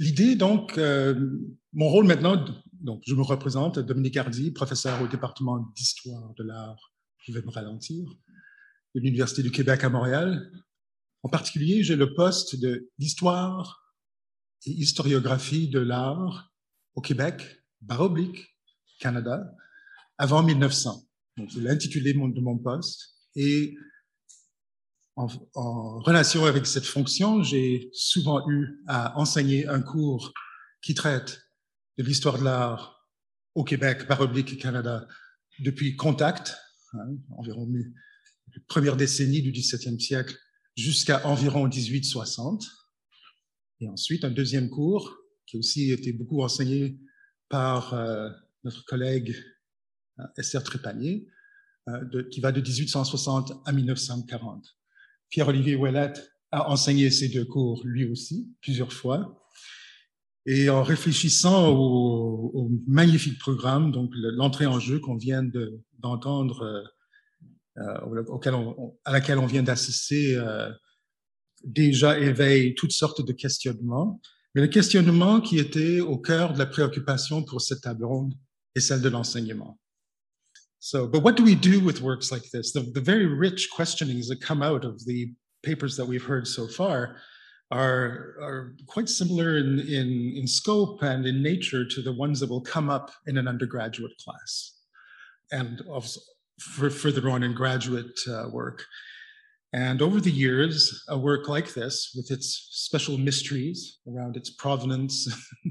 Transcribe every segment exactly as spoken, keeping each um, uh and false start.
L'idée, donc, euh, mon rôle maintenant, donc, je me représente, Dominique Hardy, professeur au département d'histoire de l'art, je vais me ralentir, de l'Université du Québec à Montréal. En particulier, j'ai le poste d'histoire et historiographie de l'art au Québec, barre oblique, Canada, avant mille neuf cents. Donc, c'est l'intitulé de mon poste. Et en, en relation avec cette fonction, j'ai souvent eu à enseigner un cours qui traite de l'histoire de l'art au Québec, barre oblique, Canada, depuis Contact, hein, environ la première décennie du dix-septième siècle, jusqu'à environ dix-huit soixante. Et ensuite, un deuxième cours qui a aussi été beaucoup enseigné par euh, notre collègue euh, Esther Trépanier, euh, de, qui va de dix-huit cent soixante à mille neuf cent quarante. Pierre-Olivier Ouellette a enseigné ces deux cours lui aussi, plusieurs fois. Et en réfléchissant au, au magnifique programme, donc l'entrée en jeu qu'on vient de, d'entendre, euh, auquel on, à laquelle on vient d'assister, euh, déjà éveille toutes sortes de questionnements. Mais le questionnement qui était au cœur de la préoccupation pour cette table ronde est celle de l'enseignement. So, but what do we do with works like this? The, the very rich questionings that come out of the papers that we've heard so far are, are quite similar in, in, in scope and in nature to the ones that will come up in an undergraduate class and also for further on in graduate uh, work. And over the years, a work like this, with its special mysteries around its provenance,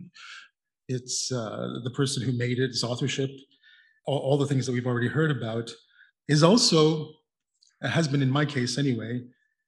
its uh, the person who made it, its authorship, all, all the things that we've already heard about, is also, has been in my case anyway,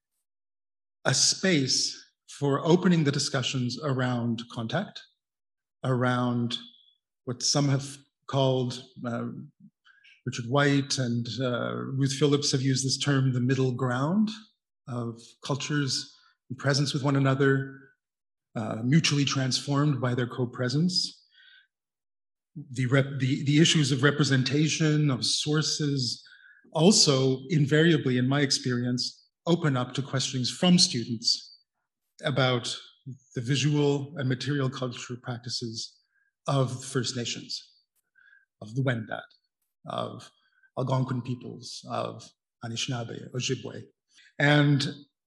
a space for opening the discussions around contact, around what some have called, uh, Richard White and uh, Ruth Phillips have used this term, the middle ground of cultures in presence with one another, uh, mutually transformed by their co-presence. The, rep- the, the issues of representation, of sources, also invariably, in my experience, open up to questions from students about the visual and material cultural practices of First Nations, of the Wendat, of Algonquin peoples, of Anishinaabe, Ojibwe. And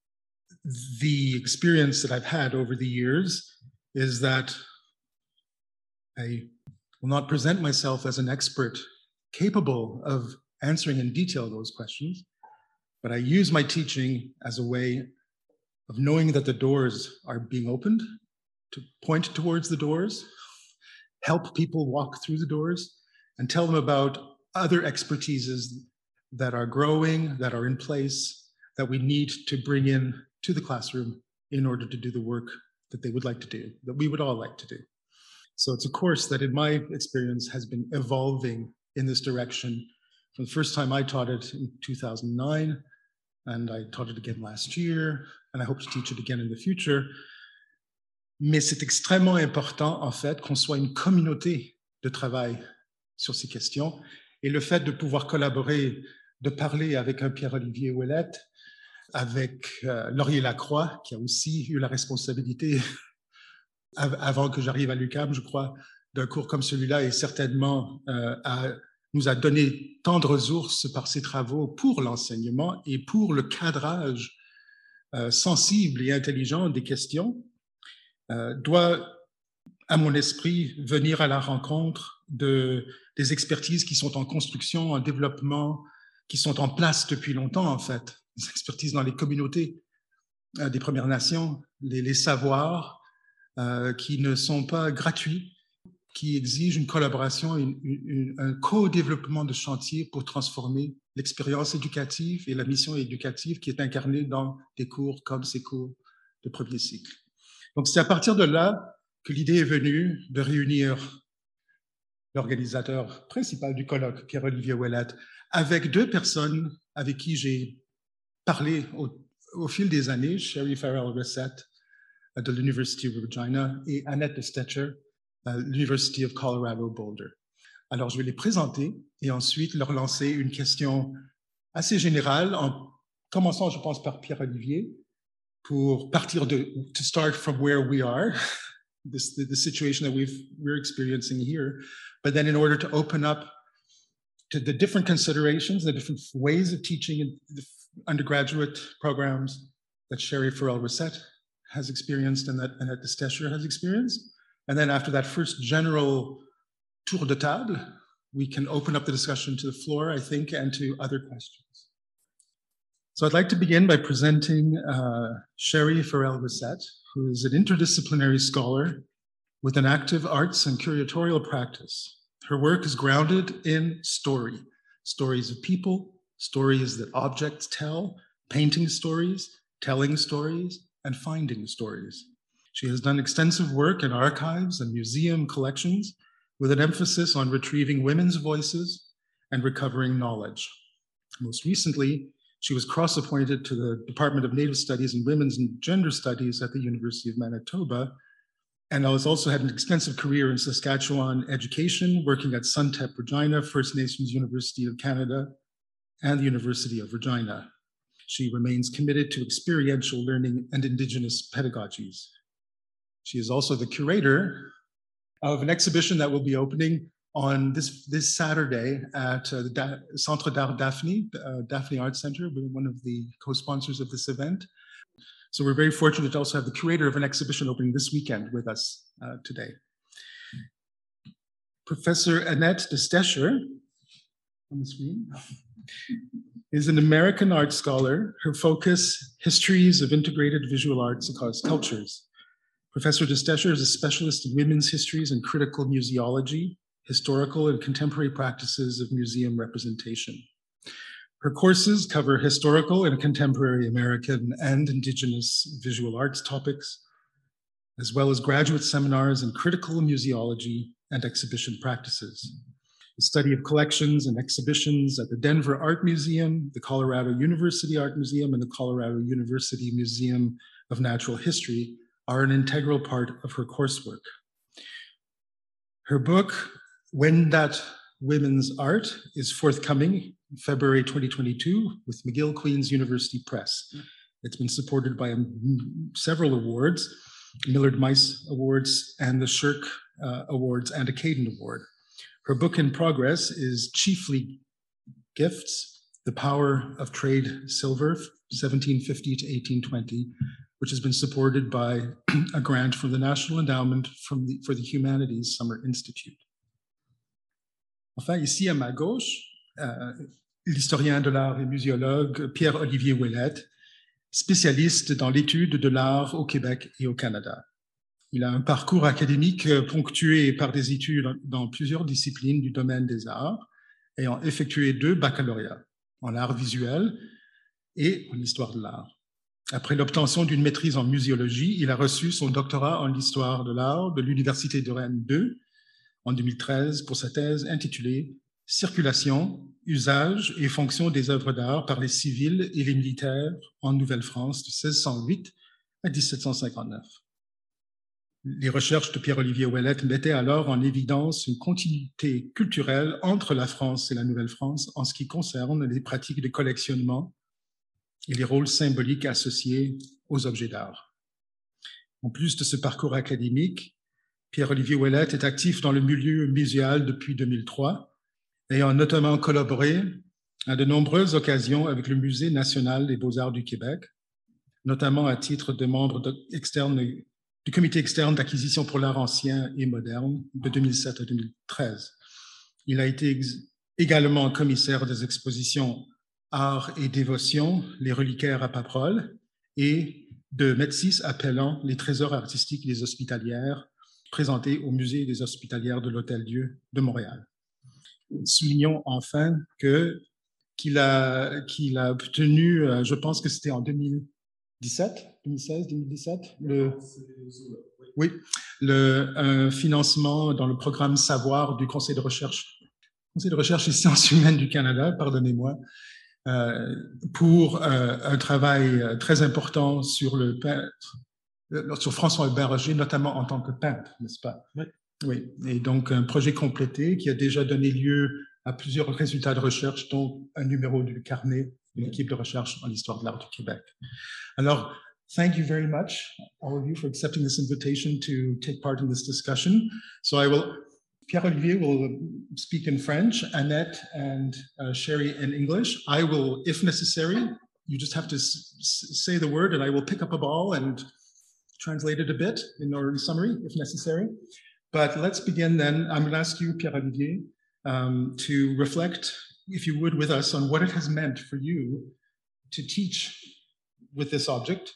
the experience that I've had over the years is that I will not present myself as an expert capable of answering in detail those questions, but I use my teaching as a way of knowing that the doors are being opened, to point towards the doors, help people walk through the doors, and tell them about other expertises that are growing, that are in place, that we need to bring in to the classroom in order to do the work that they would like to do, that we would all like to do. So it's a course that in my experience has been evolving in this direction. From the first time I taught it in two thousand nine, and I taught it again last year, and I hope to teach it again in the future. Mais c'est extrêmement important, en fait, qu'on soit une communauté de travail sur ces questions. Et le fait de pouvoir collaborer, de parler avec un Pierre-Olivier Ouellette, avec euh, Laurier Lacroix, qui a aussi eu la responsabilité, avant que j'arrive à l'U Q A M, je crois, d'un cours comme celui-là, et certainement euh, a, nous a donné tant de ressources par ses travaux pour l'enseignement et pour le cadrage euh, sensible et intelligent des questions, euh, doit, à mon esprit, venir à la rencontre de, des expertises qui sont en construction, en développement, qui sont en place depuis longtemps, en fait. Des expertises dans les communautés euh, des Premières Nations, les, les savoirs euh, qui ne sont pas gratuits, qui exigent une collaboration, une, une, un co-développement de chantier pour transformer l'expérience éducative et la mission éducative qui est incarnée dans des cours comme ces cours de premier cycle. Donc, c'est à partir de là que l'idée est venue de réunir l'organisateur principal du colloque, Pierre-Olivier Ouellette, avec deux personnes avec qui j'ai parlé au, au fil des années, Sherry Farrell-Rissett de l'University of Regina et Annette de Stetcher à l'University of Colorado Boulder. Alors, je vais les présenter et ensuite leur lancer une question assez générale, en commençant, je pense, par Pierre-Olivier, pour partir de, to start from where we are, this, the, the situation that we've, we're experiencing here. But then in order to open up to the different considerations, the different ways of teaching in the undergraduate programs that Sherry Farrell-Rosset has experienced and that Annette de Stecher has experienced. And then after that first general tour de table, we can open up the discussion to the floor, I think, and to other questions. So I'd like to begin by presenting uh, Sherry Farrell-Rosset, who is an interdisciplinary scholar with an active arts and curatorial practice. Her work is grounded in story, stories of people, stories that objects tell, painting stories, telling stories, and finding stories. She has done extensive work in archives and museum collections with an emphasis on retrieving women's voices and recovering knowledge. Most recently, she was cross-appointed to the Department of Native Studies and Women's and Gender Studies at the University of Manitoba, and has also had an extensive career in Saskatchewan education, working at Suntep Regina, First Nations University of Canada, and the University of Regina. She remains committed to experiential learning and Indigenous pedagogies. She is also the curator of an exhibition that will be opening on this, this Saturday at uh, the da Centre d'Art Daphne, uh, Daphne Art Center. We're one of the co-sponsors of this event. So we're very fortunate to also have the curator of an exhibition opening this weekend with us uh, today. Professor Annette de Stecher, on the screen, is an American art scholar. Her focus, histories of integrated visual arts across cultures. Professor de Stecher is a specialist in women's histories and critical museology, historical and contemporary practices of museum representation. Her courses cover historical and contemporary American and Indigenous visual arts topics, as well as graduate seminars in critical museology and exhibition practices. The study of collections and exhibitions at the Denver Art Museum, the Colorado University Art Museum, and the Colorado University Museum of Natural History are an integral part of her coursework. Her book, When That Women's Art, is forthcoming in February twenty twenty-two with McGill Queen's University Press. It's been supported by um, several awards, Millard Mice Awards and the Shirk uh, Awards and a Caden Award. Her book in progress is Chiefly Gifts, The Power of Trade Silver, seventeen fifty to eighteen twenty, which has been supported by a grant from the National Endowment from the, for the Humanities Summer Institute. Enfin, ici à ma gauche, euh, l'historien de l'art et muséologue Pierre-Olivier Ouellette, spécialiste dans l'étude de l'art au Québec et au Canada. Il a un parcours académique ponctué par des études dans plusieurs disciplines du domaine des arts, ayant effectué deux baccalauréats, en art visuel et en histoire de l'art. Après l'obtention d'une maîtrise en muséologie, il a reçu son doctorat en histoire de l'art de l'Université de Rennes deux en deux mille treize pour sa thèse intitulée « Circulation, usage et fonction des œuvres d'art par les civils et les militaires en Nouvelle-France de seize cent huit à dix-sept cent cinquante-neuf ». Les recherches de Pierre-Olivier Ouellette mettaient alors en évidence une continuité culturelle entre la France et la Nouvelle-France en ce qui concerne les pratiques de collectionnement et les rôles symboliques associés aux objets d'art. En plus de ce parcours académique, Pierre-Olivier Ouellette est actif dans le milieu muséal depuis deux mille trois, ayant notamment collaboré à de nombreuses occasions avec le Musée national des beaux-arts du Québec, notamment à titre de membre de, externe, du comité externe d'acquisition pour l'art ancien et moderne de deux mille sept à deux mille treize. Il a été également commissaire des expositions Art et Dévotion, les reliquaires à Paprol, et de Métis appelant les trésors artistiques des Hospitalières, présentés au Musée des Hospitalières de l'Hôtel-Dieu de Montréal. Soulignons enfin que qu'il a, qu'il a obtenu, je pense que c'était en deux mille dix-sept, deux mille seize, deux mille dix-sept, le, oui, le un financement dans le programme Savoir du Conseil de recherche, Conseil de recherche et sciences humaines du Canada, pardonnez-moi, euh, pour euh, un travail très important sur le peintre, sur François Berger, notamment en tant que peintre, n'est-ce pas? Oui. Oui, et donc un projet complété qui a déjà donné lieu à plusieurs résultats de recherche, dont un numéro du carnet de l'équipe de recherche en histoire de l'art du Québec. Alors, thank you very much, all of you, for accepting this invitation to take part in this discussion. So I will, Pierre-Olivier will speak in French, Annette and uh, Sherry in English. I will, if necessary, you just have to s say the word and I will pick up a ball and translate it a bit in order in summary, if necessary. But let's begin then. I'm going to ask you, Pierre-Olivier, um, to reflect, if you would, with us on what it has meant for you to teach with this object.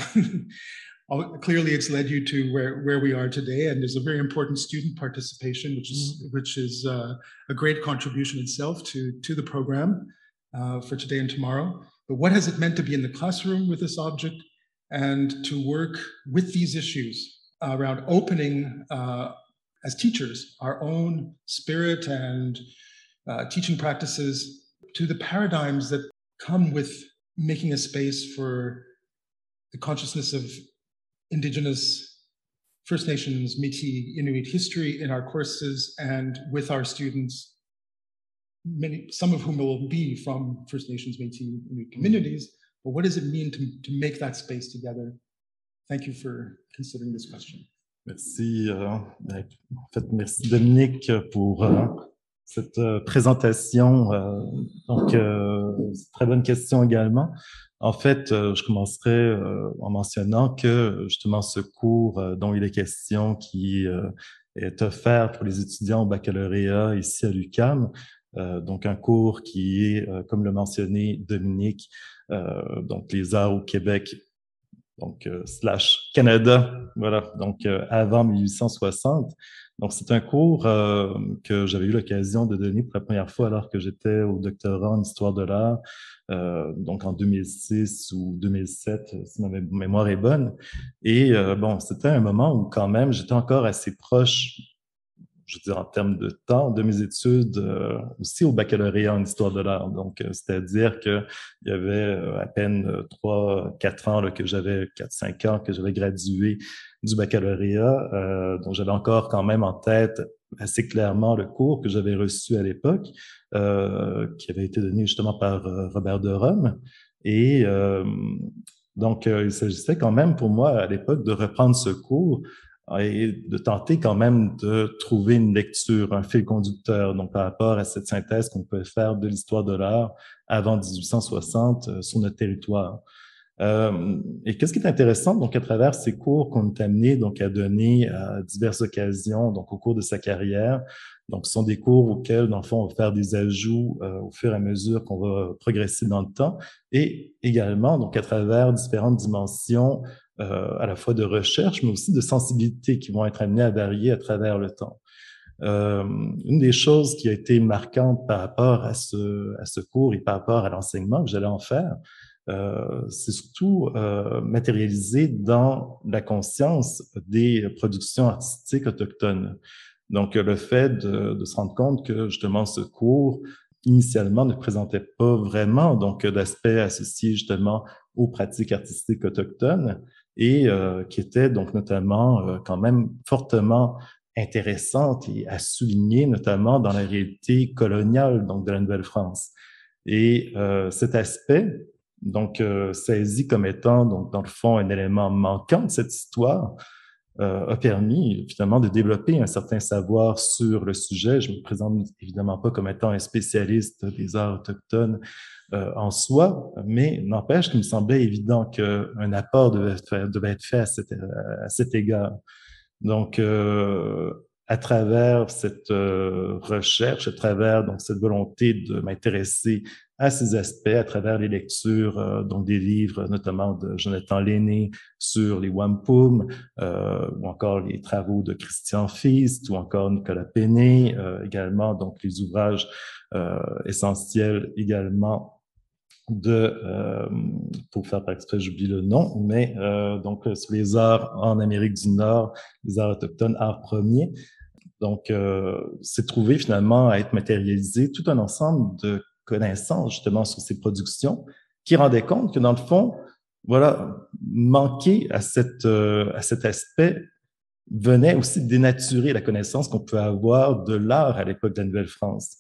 Clearly, it's led you to where, where we are today, and there's a very important student participation, which is, which is uh, a great contribution itself to, to the program uh, for today and tomorrow. But what has it meant to be in the classroom with this object and to work with these issues around opening, uh, as teachers, our own spirit and uh, teaching practices to the paradigms that come with making a space for the consciousness of Indigenous, First Nations, Métis, Inuit history in our courses and with our students, many, some of whom will be from First Nations, Métis, Inuit communities. But what does it mean to, to make that space together? Thank you for considering this question. Merci, euh, en fait, merci Dominique pour euh, cette euh, présentation. Euh, donc, euh, très bonne question également. En fait, euh, je commencerai euh, en mentionnant que justement ce cours euh, dont il est question, qui euh, est offert pour les étudiants au baccalauréat ici à l'U Q A M, euh, donc un cours qui est, euh, comme le mentionnait Dominique, euh, donc les arts au Québec, donc euh, slash Canada, voilà, donc euh, avant mille huit cent soixante. Donc c'est un cours euh, que j'avais eu l'occasion de donner pour la première fois alors que j'étais au doctorat en histoire de l'art, euh, donc en deux mille six ou deux mille sept, si ma mémoire est bonne. Et euh, bon, c'était un moment où quand même j'étais encore assez proche, je veux dire en termes de temps, de mes études euh, aussi au baccalauréat en histoire de l'art. Donc, euh, c'est-à-dire qu'il y avait euh, à peine trois, quatre ans là, que j'avais, quatre, cinq ans que j'avais gradué du baccalauréat. Euh, donc, j'avais encore quand même en tête assez clairement le cours que j'avais reçu à l'époque, euh, qui avait été donné justement par euh, Robert de Rome. Et euh, donc, euh, il s'agissait quand même pour moi à l'époque de reprendre ce cours et de tenter quand même de trouver une lecture, un fil conducteur, donc par rapport à cette synthèse qu'on peut faire de l'histoire de l'art avant dix-huit cent soixante euh, sur notre territoire. Euh, et qu'est-ce qui est intéressant, donc à travers ces cours qu'on est amené donc à donner à diverses occasions, donc au cours de sa carrière, donc ce sont des cours auxquels, dans le fond, on va faire des ajouts euh, au fur et à mesure qu'on va progresser dans le temps, et également donc à travers différentes dimensions Euh, à la fois de recherche, mais aussi de sensibilité qui vont être amenées à varier à travers le temps. Euh, une des choses qui a été marquante par rapport à ce, à ce cours et par rapport à l'enseignement que j'allais en faire, euh, c'est surtout euh, matérialisé dans la conscience des productions artistiques autochtones. Donc, le fait de, de se rendre compte que justement ce cours initialement ne présentait pas vraiment donc d'aspects associés justement aux pratiques artistiques autochtones, et euh, qui était donc notamment euh, quand même fortement intéressante et à souligner, notamment dans la réalité coloniale donc de la Nouvelle-France. Et euh, cet aspect, donc euh, saisi comme étant donc dans le fond un élément manquant de cette histoire, euh, a permis finalement de développer un certain savoir sur le sujet. Je me présente évidemment pas comme étant un spécialiste des arts autochtones Euh, en soi, mais n'empêche qu'il me semblait évident qu'un apport devait, faire, devait être fait à cet, à cet égard. Donc, euh, à travers cette euh, recherche, à travers donc cette volonté de m'intéresser à ces aspects, à travers les lectures, euh, donc des livres, notamment de Jonathan Lenné sur les Wampum, euh, ou encore les travaux de Christian Feast, ou encore Nicolas Péné, euh, également donc les ouvrages euh, essentiels également de, euh, pour faire par exprès, j'oublie le nom, mais euh, donc sur les arts en Amérique du Nord, les arts autochtones, arts premiers. Donc, euh, c'est trouvé finalement à être matérialisé tout un ensemble de connaissances justement sur ces productions qui rendaient compte que dans le fond, voilà, manquer à cette euh, à cet aspect venait aussi dénaturer la connaissance qu'on peut avoir de l'art à l'époque de la Nouvelle-France.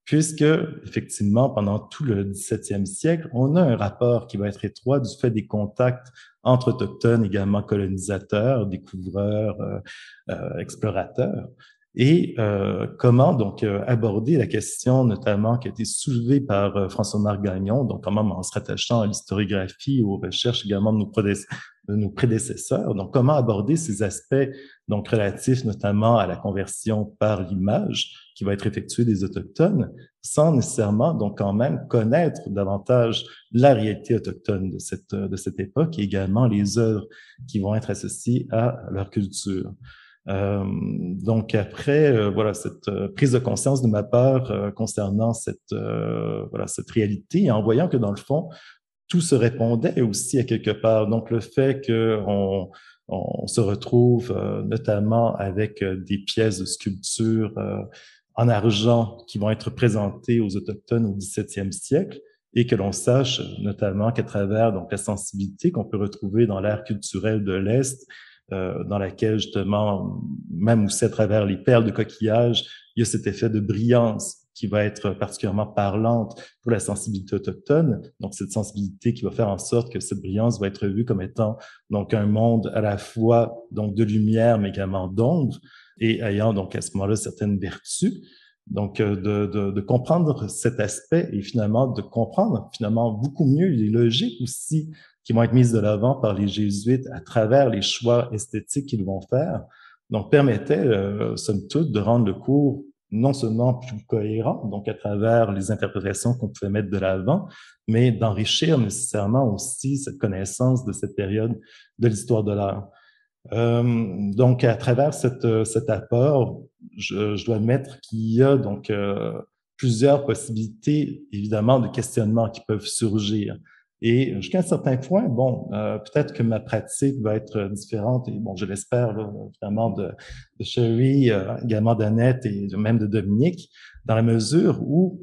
puisque, effectivement, pendant tout le dix-septième siècle, on a un rapport qui va être étroit du fait des contacts entre autochtones, également colonisateurs, découvreurs, euh, euh, explorateurs. Et euh, comment donc euh, aborder la question notamment qui a été soulevée par euh, François-Marc Gagnon, donc comment en se rattachant à l'historiographie, aux recherches également de nos, de nos prédécesseurs, donc comment aborder ces aspects donc relatifs notamment à la conversion par l'image qui va être effectuée des Autochtones, sans nécessairement donc quand même connaître davantage la réalité autochtone de cette, de cette époque et également les œuvres qui vont être associées à leur culture. Euh, donc après, euh, voilà, cette euh, prise de conscience de ma part euh, concernant cette, euh, voilà, cette réalité, en voyant que dans le fond, tout se répondait aussi à quelque part. Donc le fait qu'on on se retrouve euh, notamment avec euh, des pièces de sculpture euh, en argent qui vont être présentées aux Autochtones au dix-septième siècle, et que l'on sache notamment qu'à travers donc la sensibilité qu'on peut retrouver dans l'ère culturelle de l'Est, Euh, dans laquelle justement, même aussi à travers les perles de coquillage, il y a cet effet de brillance qui va être particulièrement parlante pour la sensibilité autochtone. Donc, cette sensibilité qui va faire en sorte que cette brillance va être vue comme étant donc un monde à la fois donc de lumière, mais également d'ombre, et ayant donc à ce moment-là certaines vertus. Donc, de, de, de comprendre cet aspect et finalement de comprendre finalement beaucoup mieux les logiques aussi qui vont être mises de l'avant par les jésuites à travers les choix esthétiques qu'ils vont faire, donc permettait, euh, somme toute, de rendre le cours non seulement plus cohérent, donc à travers les interprétations qu'on pouvait mettre de l'avant, mais d'enrichir nécessairement aussi cette connaissance de cette période de l'histoire de l'art. Euh, donc, à travers cette, cet apport, je, je dois admettre qu'il y a donc euh, plusieurs possibilités, évidemment, de questionnements qui peuvent surgir. Et jusqu'à un certain point, bon, euh, peut-être que ma pratique va être différente, et bon, je l'espère, évidemment, de, de Sherry, euh, également d'Annette et même de Dominique, dans la mesure où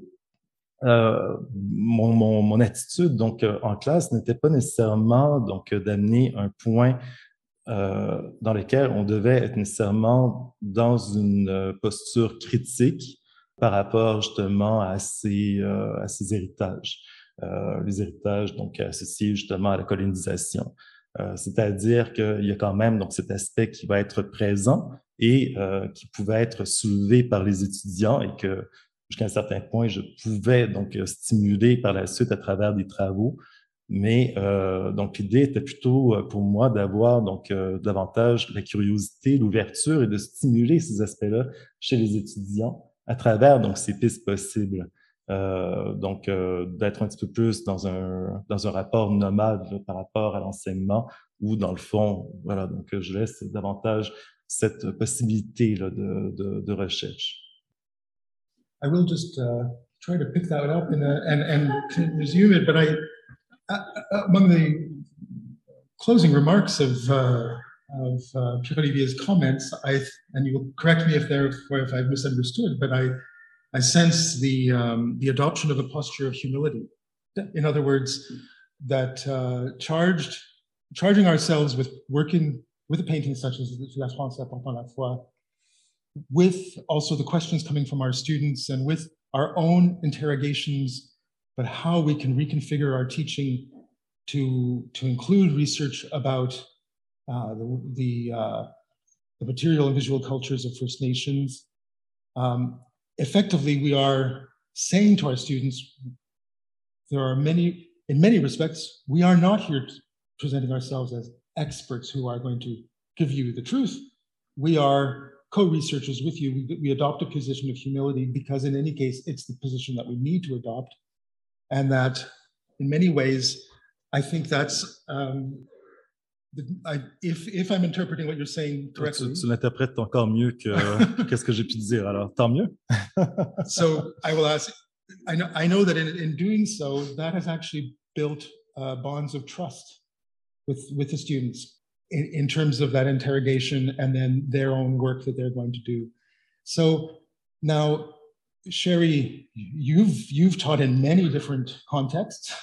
euh, mon, mon, mon attitude donc euh, en classe n'était pas nécessairement donc d'amener un point euh, dans lequel on devait être nécessairement dans une posture critique par rapport justement à ces, euh, à ces héritages. Euh, les héritages donc associés justement à la colonisation. Euh, c'est-à-dire qu'il y a quand même donc cet aspect qui va être présent et euh, qui pouvait être soulevé par les étudiants et que jusqu'à un certain point, je pouvais donc stimuler par la suite à travers des travaux. Mais euh, donc l'idée était plutôt pour moi d'avoir donc euh, davantage la curiosité, l'ouverture et de stimuler ces aspects-là chez les étudiants à travers donc ces pistes possibles. Euh, donc, euh, d'être un petit peu plus dans un dans un rapport nomade là, par rapport à l'enseignement, ou dans le fond, voilà, donc je laisse davantage cette possibilité là, de, de, de recherche. I will just uh, try to pick that up and and, and resume it, but I uh, among the closing remarks of uh, of uh, Pierre-Olivier's comments, I and you will correct me if there if I've misunderstood, but I. I sense the um, the adoption of a posture of humility. In other words, that uh, charged charging ourselves with working with a painting such as La France apportant la foi, with also the questions coming from our students and with our own interrogations, but how we can reconfigure our teaching to to include research about uh, the the, uh, the material and visual cultures of First Nations. Um, Effectively, we are saying to our students, there are many, in many respects, we are not here presenting ourselves as experts who are going to give you the truth. We are co-researchers with you. We, we adopt a position of humility because in any case, it's the position that we need to adopt. And that in many ways, I think that's, um, I, if, if I'm interpreting what you're saying correctly. Tu, tu l'interprètes encore mieux que qu'est-ce que j'ai pu dire, alors tant mieux. So I will ask, I know, I know that in, in doing so, that has actually built uh, bonds of trust with, with the students in, in terms of that interrogation and then their own work that they're going to do. So now, Sherry, you've, you've taught in many different contexts.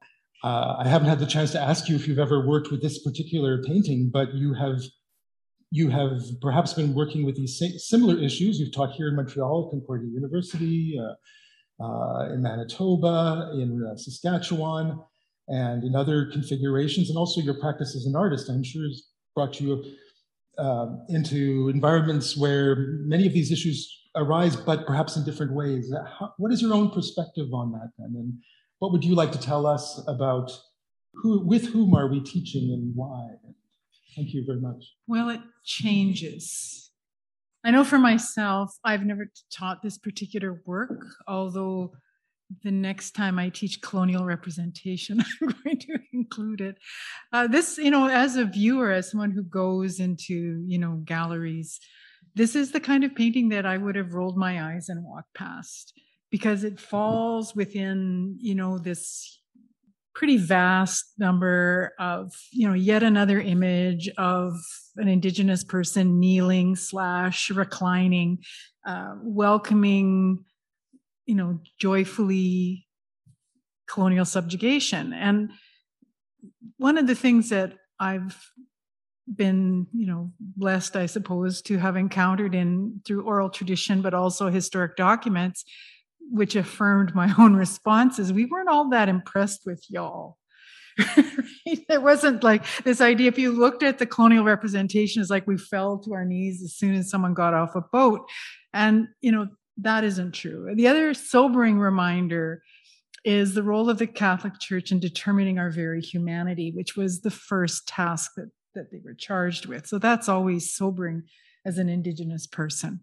Uh, I haven't had the chance to ask you if you've ever worked with this particular painting, but you have you have perhaps been working with these similar issues. You've taught here in Montreal at Concordia University, uh, uh, in Manitoba, in uh, Saskatchewan, and in other configurations, and also your practice as an artist, I'm sure, has brought you uh, into environments where many of these issues arise, but perhaps in different ways. How, what is your own perspective on that, then? And what would you like to tell us about who, with whom are we teaching and why? Thank you very much. Well, it changes. I know for myself, I've never taught this particular work, although the next time I teach colonial representation, I'm going to include it. Uh, this, you know, as a viewer, as someone who goes into, you know, galleries, this is the kind of painting that I would have rolled my eyes and walked past, because it falls within, you know, this pretty vast number of, you know, yet another image of an Indigenous person kneeling slash reclining, uh, welcoming, you know, joyfully colonial subjugation. And one of the things that I've been, you know, blessed, I suppose, to have encountered in through oral tradition, but also historic documents, which affirmed my own responses, we weren't all that impressed with y'all. There wasn't like this idea, if you looked at the colonial representation, it's like we fell to our knees as soon as someone got off a boat. And, you know, that isn't true. The other sobering reminder is the role of the Catholic Church in determining our very humanity, which was the first task that, that they were charged with. So that's always sobering as an Indigenous person.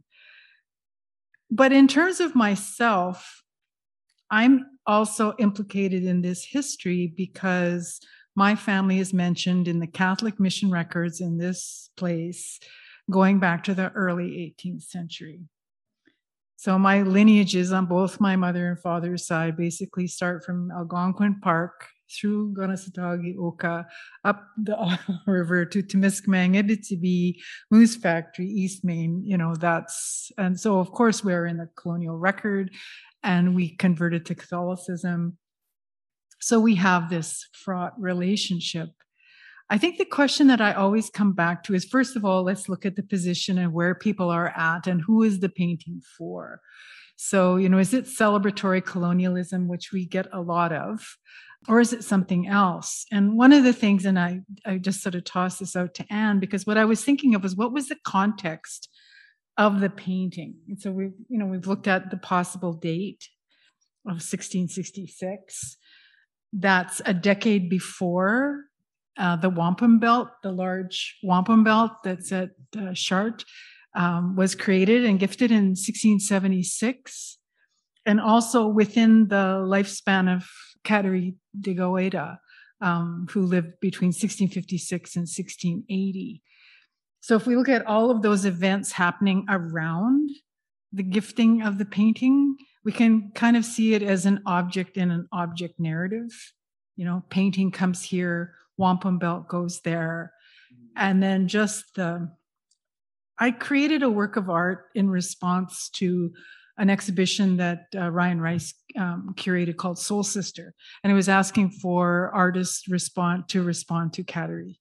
But in terms of myself, I'm also implicated in this history because my family is mentioned in the Catholic mission records in this place going back to the early eighteenth century. So my lineages on both my mother and father's side basically start from Algonquin Park through Kanesatake Oka, up the Ottawa River to Temiskaming, Abitibi, Moose Factory, East Main, you know, that's, and so of course we're in the colonial record and we converted to Catholicism. So we have this fraught relationship. I think the question that I always come back to is, first of all, let's look at the position and where people are at and who is the painting for. So, you know, is it celebratory colonialism, which we get a lot of? Or is it something else? And one of the things, and I, I just sort of tossed this out to Anne, because what I was thinking of was what was the context of the painting? And so we, you know, we've looked at the possible date of sixteen sixty-six. That's a decade before uh, the wampum belt, the large wampum belt that's at uh, Chartres, um, was created and gifted in sixteen seventy-six. And also within the lifespan of Kateri Degaweda, um, who lived between sixteen fifty-six and sixteen eighty. So if we look at all of those events happening around the gifting of the painting, we can kind of see it as an object in an object narrative. You know, painting comes here, wampum belt goes there. And then just the, I created a work of art in response to an exhibition that uh, Ryan Rice um, curated called Soul Sister. And it was asking for artists respond to respond to Kateri.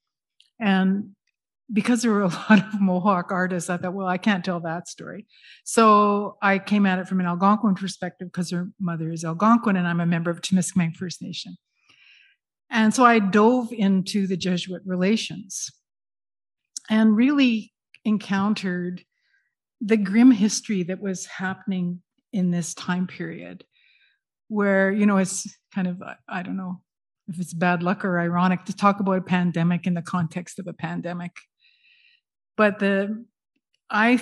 And because there were a lot of Mohawk artists, I thought, well, I can't tell that story. So I came at it from an Algonquin perspective because her mother is Algonquin and I'm a member of Temiskaming First Nation. And so I dove into the Jesuit relations and really encountered the grim history that was happening in this time period where, you know, it's kind of, I don't know if it's bad luck or ironic to talk about a pandemic in the context of a pandemic. But the, I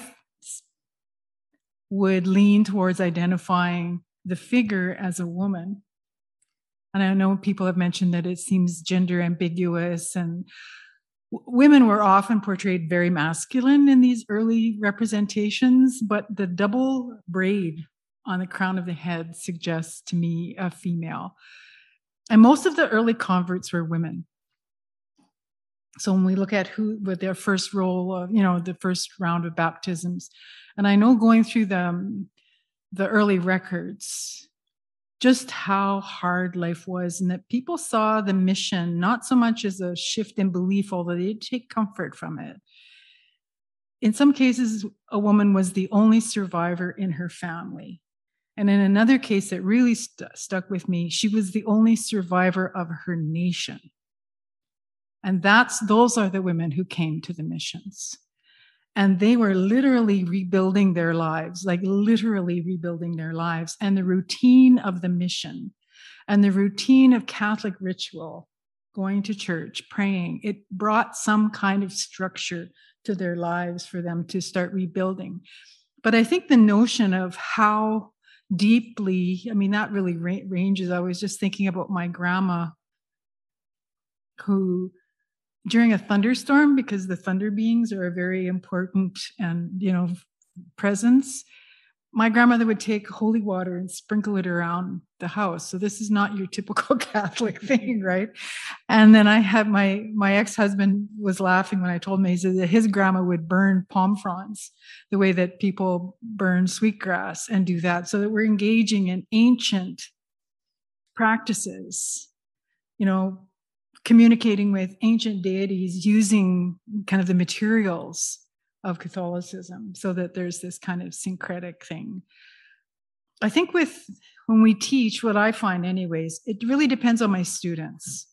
would lean towards identifying the figure as a woman. And I know people have mentioned that it seems gender ambiguous, and women were often portrayed very masculine in these early representations, but the double braid on the crown of the head suggests to me a female. And most of the early converts were women. So when we look at who, with their first role of, you know, the first round of baptisms, and I know going through the, the early records, just how hard life was, and that people saw the mission not so much as a shift in belief, although they did take comfort from it, in some cases, a woman was the only survivor in her family. And in another case that really st- stuck with me, she was the only survivor of her nation. And that's those are the women who came to the missions. And they were literally rebuilding their lives, like literally rebuilding their lives. And the routine of the mission and the routine of Catholic ritual, going to church, praying, it brought some kind of structure to their lives for them to start rebuilding. But I think the notion of how deeply, I mean, that really ra- ranges. I was just thinking about my grandma who, during a thunderstorm, because the thunder beings are a very important and, you know, presence, my grandmother would take holy water and sprinkle it around the house. So this is not your typical Catholic thing, right? And then I had my my ex-husband was laughing when I told him, he said that his grandma would burn palm fronds the way that people burn sweetgrass and do that, so that we're engaging in ancient practices, you know, communicating with ancient deities using kind of the materials of Catholicism, so that there's this kind of syncretic thing. I think with when we teach, what I find anyways, it really depends on my students.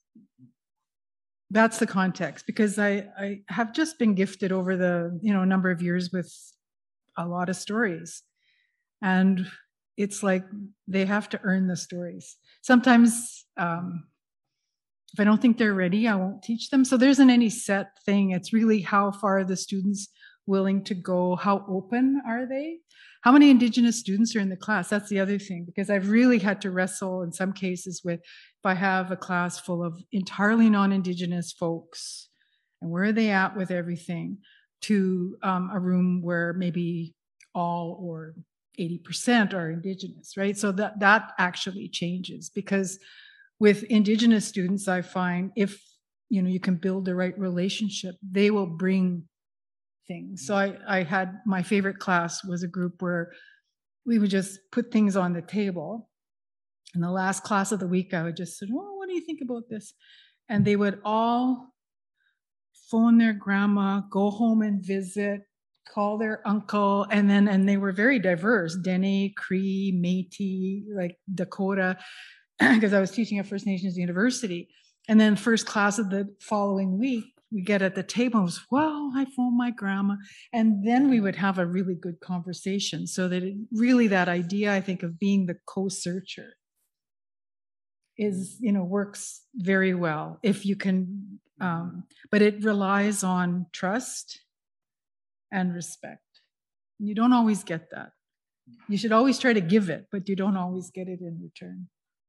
That's the context, because I, I have just been gifted over the, you know, number of years with a lot of stories. And it's like they have to earn the stories. Sometimes um, if I don't think they're ready, I won't teach them. So there isn't any set thing. It's really how far are the students willing to go? How open are they? How many Indigenous students are in the class? That's the other thing, because I've really had to wrestle in some cases with, if I have a class full of entirely non-Indigenous folks, and where are they at with everything, to um, a room where maybe all or eighty percent are Indigenous, right? So that, that actually changes, because with Indigenous students, I find if, you know, you can build the right relationship, they will bring things. So I, I had, my favorite class was a group where we would just put things on the table. In the last class of the week, I would just say, oh, what do you think about this? And they would all phone their grandma, go home and visit, call their uncle, and then, and they were very diverse, Dene, Cree, Métis, like Dakota, because I was teaching at First Nations University. And then first class of the following week, we get at the table and was, well, I phoned my grandma. And then we would have a really good conversation, so that it really, that idea, I think, of being the co-searcher is, you know, works very well if you can, um, but it relies on trust and respect. You don't always get that. You should always try to give it, but you don't always get it in return.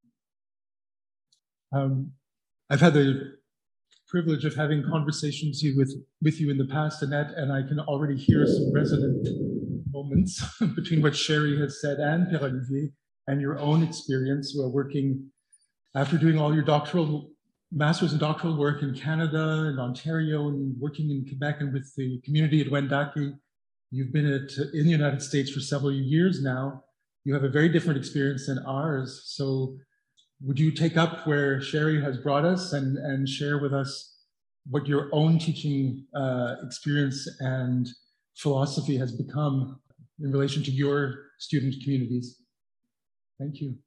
Um, I've had the privilege of having conversations with, with you in the past, Annette, and I can already hear some resonant moments between what Sherry has said and Pierre-Olivier and your own experience while working, after doing all your doctoral, master's and doctoral work in Canada and Ontario and working in Quebec and with the community at Wendake. You've been at, in the United States for several years now. You have a very different experience than ours. So would you take up where Sherry has brought us and, and share with us what your own teaching uh, experience and philosophy has become in relation to your student communities? Thank you.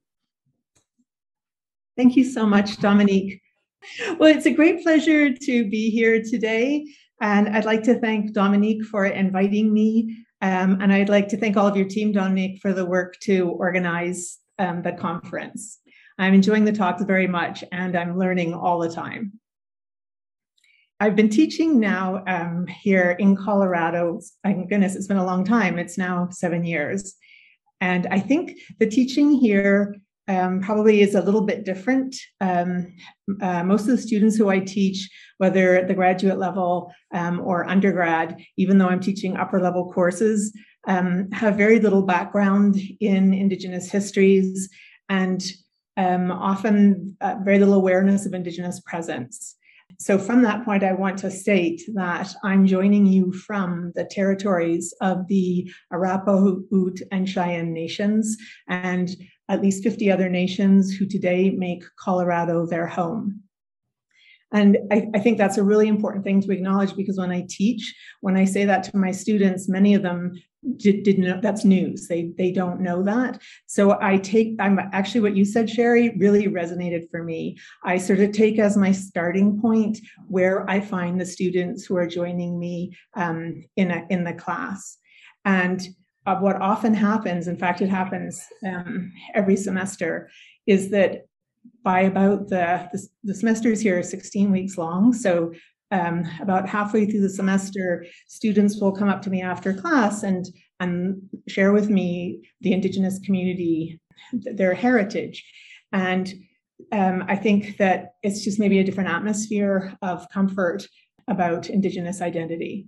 Thank you so much, Dominique. Well, it's a great pleasure to be here today. And I'd like to thank Dominique for inviting me. Um, and I'd like to thank all of your team, Dominique, for the work to organize um, the conference. I'm enjoying the talks very much, and I'm learning all the time. I've been teaching now um, here in Colorado. Thank goodness, it's been a long time. It's now seven years. And I think the teaching here um, probably is a little bit different. Um, uh, most of the students who I teach, whether at the graduate level um, or undergrad, even though I'm teaching upper level courses, um, have very little background in Indigenous histories and um, often uh, very little awareness of Indigenous presence. So from that point, I want to state that I'm joining you from the territories of the Arapaho, Ute, and Cheyenne nations, and at least fifty other nations who today make Colorado their home. And I, I think that's a really important thing to acknowledge, because when I teach, when I say that to my students, many of them did, didn't know that's news. They they don't know that. So I take, I'm actually what you said, Sherry, really resonated for me. I sort of take as my starting point where I find the students who are joining me um, in a, in the class. And uh, what often happens, in fact, it happens um, every semester, is that by about the, the, the semesters here are sixteen weeks long. So um, about halfway through the semester, students will come up to me after class and, and share with me the Indigenous community, their heritage. And um, I think that it's just maybe a different atmosphere of comfort about Indigenous identity.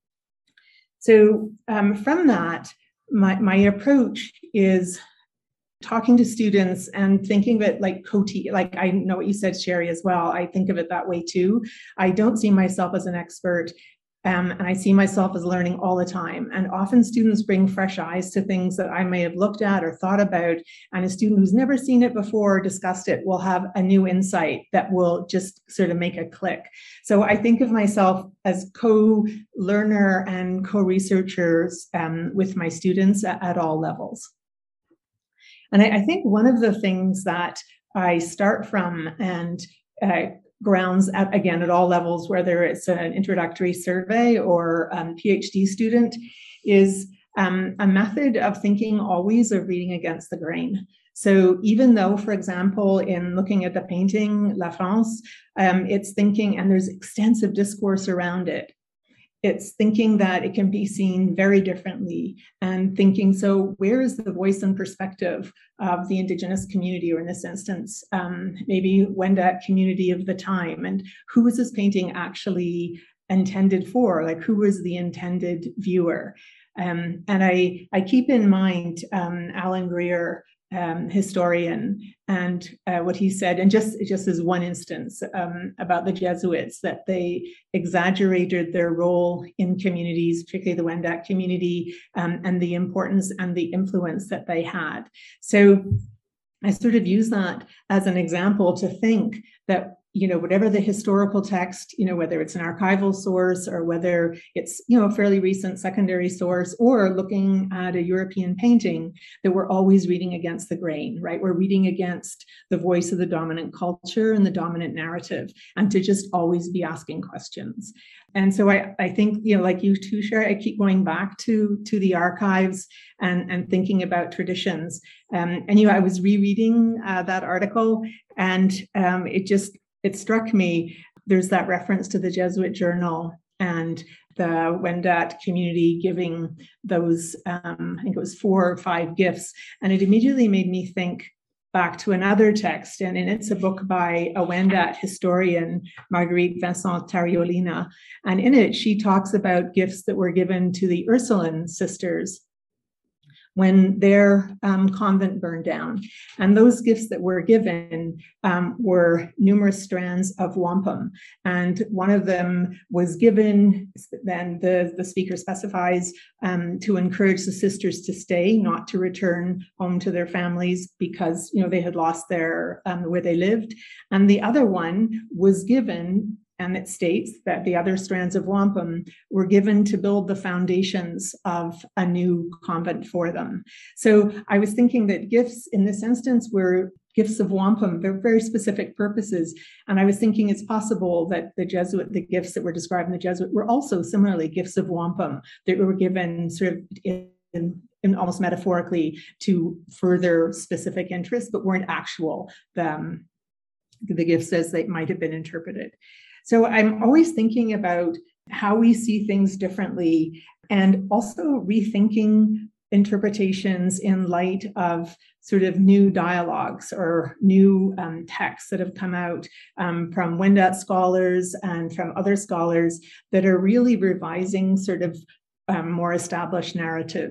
So um, from that, my, my approach is talking to students and thinking of it like co-teach, like I know what you said, Sherry, as well. I think of it that way too. I don't see myself as an expert, um, and I see myself as learning all the time. And often students bring fresh eyes to things that I may have looked at or thought about. And a student who's never seen it before or discussed it will have a new insight that will just sort of make a click. So I think of myself as co-learner and co-researchers um, with my students at, at all levels. And I, I think one of the things that I start from and uh, grounds at, again, at all levels, whether it's an introductory survey or um, PhD student, is um, a method of thinking always of reading against the grain. So even though, for example, in looking at the painting La France, um, it's thinking, and there's extensive discourse around it, it's thinking that it can be seen very differently and thinking, so where is the voice and perspective of the Indigenous community, or in this instance, um, maybe Wendat community of the time, and who is this painting actually intended for? Like, who is the intended viewer? Um, and I, I keep in mind um, Alan Greer, um, historian, and uh, what he said, and just, just as one instance um, about the Jesuits, that they exaggerated their role in communities, particularly the Wendat community, um, and the importance and the influence that they had. So I sort of use that as an example to think that, you know, whatever the historical text, you know, whether it's an archival source or whether it's, you know, a fairly recent secondary source, or looking at a European painting, that we're always reading against the grain, right? We're reading against the voice of the dominant culture and the dominant narrative, and to just always be asking questions. And so I, I think, you know, like you too, Sherry, I keep going back to, to the archives and, and thinking about traditions. Um, and, you know, I was rereading uh, that article, and um, it just, it struck me, there's that reference to the Jesuit journal and the Wendat community giving those, um, I think it was four or five gifts. And it immediately made me think back to another text. And, and it's a book by a Wendat historian, Marguerite Vincent Tariolina. And in it, she talks about gifts that were given to the Ursuline sisters when their um, convent burned down. And those gifts that were given um, were numerous strands of wampum. And one of them was given, then the, the speaker specifies, um, to encourage the sisters to stay, not to return home to their families because, you know, they had lost their, um, where they lived. And the other one was given, and it states that the other strands of wampum were given to build the foundations of a new convent for them. So I was thinking that gifts in this instance were gifts of wampum, they're very specific purposes. And I was thinking it's possible that the Jesuit, the gifts that were described in the Jesuit were also similarly gifts of wampum that were given sort of in, in almost metaphorically to further specific interests, but weren't actual, the, the gifts as they might have been interpreted. So I'm always thinking about how we see things differently, and also rethinking interpretations in light of sort of new dialogues or new um, texts that have come out um, from Wendat scholars and from other scholars that are really revising sort of um, more established narratives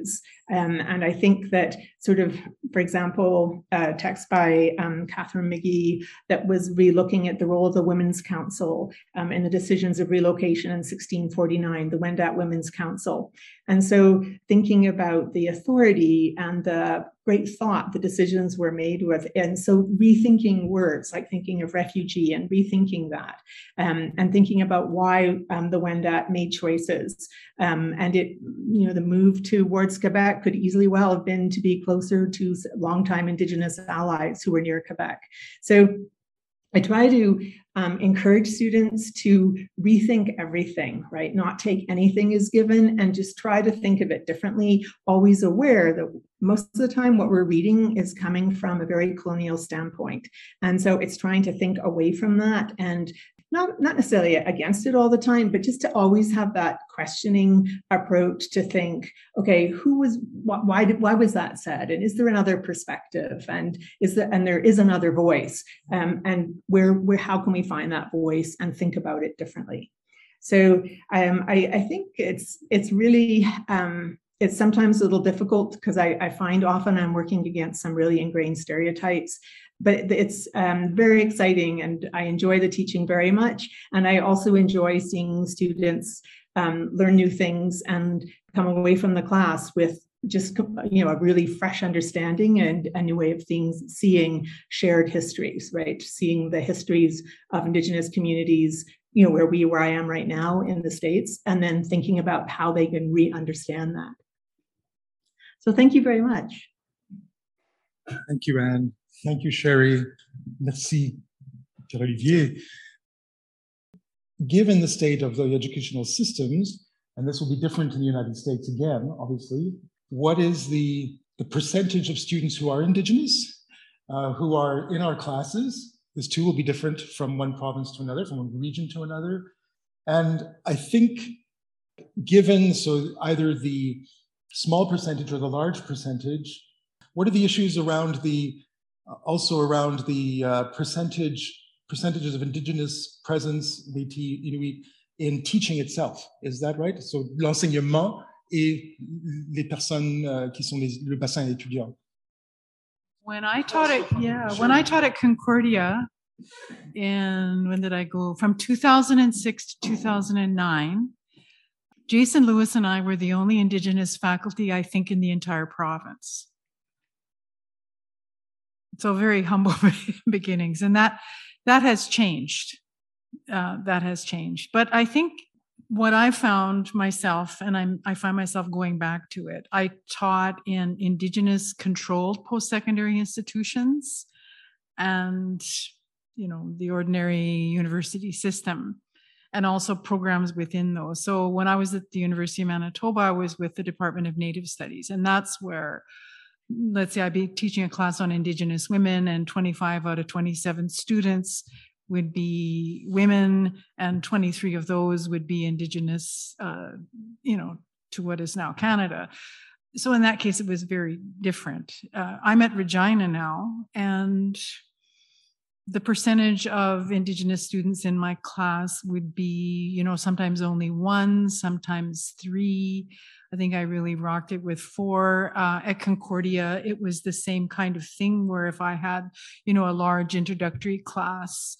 Um, and I think that sort of, for example, a text by um, Catherine McGee that was re-looking at the role of the Women's Council um, in the decisions of relocation in sixteen forty-nine, the Wendat Women's Council. And so thinking about the authority and the great thought the decisions were made with, and so rethinking words, like thinking of refugee and rethinking that, um, and thinking about why um, the Wendat made choices. Um, and it, you know, the move towards Quebec could easily well have been to be closer to longtime Indigenous allies who were near Quebec. So I try to um, encourage students to rethink everything, right? Not take anything as given and just try to think of it differently, always aware that most of the time what we're reading is coming from a very colonial standpoint. And so it's trying to think away from that and not, not necessarily against it all the time, but just to always have that questioning approach to think, okay, who was, why did, why was that said? And is there another perspective? And is there, and there is another voice? Um, and where, where, how can we find that voice and think about it differently? So um, I, I think it's, it's really, um, it's sometimes a little difficult because I, I find often I'm working against some really ingrained stereotypes, but it's um, very exciting and I enjoy the teaching very much. And I also enjoy seeing students um, learn new things and come away from the class with just, you know, a really fresh understanding and a new way of things, seeing shared histories, right? Seeing the histories of Indigenous communities, you know, where we, where I am right now in the States, and then thinking about how they can re-understand that. So thank you very much. Thank you, Anne. Thank you, Sherry. Merci, Pierre-Olivier. Given the state of the educational systems, and this will be different in the United States again, obviously, what is the, the percentage of students who are Indigenous, uh, who are in our classes? This too will be different from one province to another, from one region to another. And I think given, so either the small percentage or the large percentage, what are the issues around the, also around the uh, percentage, percentages of Indigenous presence, Métis, Inuit, in teaching itself? Is that right? So l'enseignement et les personnes uh, qui sont les, le bassin étudiant. When I taught it, yeah, when I taught at Concordia, in, when did I go? From two thousand six to two thousand nine, Jason Lewis and I were the only Indigenous faculty, I think, in the entire province. So very humble beginnings. And that, that has changed. Uh, that has changed. But I think what I found myself, and I'm, I find myself going back to it, I taught in Indigenous controlled post-secondary institutions and, you know, the ordinary university system, and also programs within those. So when I was at the University of Manitoba, I was with the Department of Native Studies, and that's where, let's say I'd be teaching a class on Indigenous women, and twenty-five out of twenty-seven students would be women, and twenty-three of those would be Indigenous, uh, you know, to what is now Canada. So in that case, it was very different. Uh, I'm at Regina now, and the percentage of Indigenous students in my class would be, you know, sometimes only one, sometimes three. I think I really rocked it with four. Uh, at Concordia, it was the same kind of thing where if I had, you know, a large introductory class,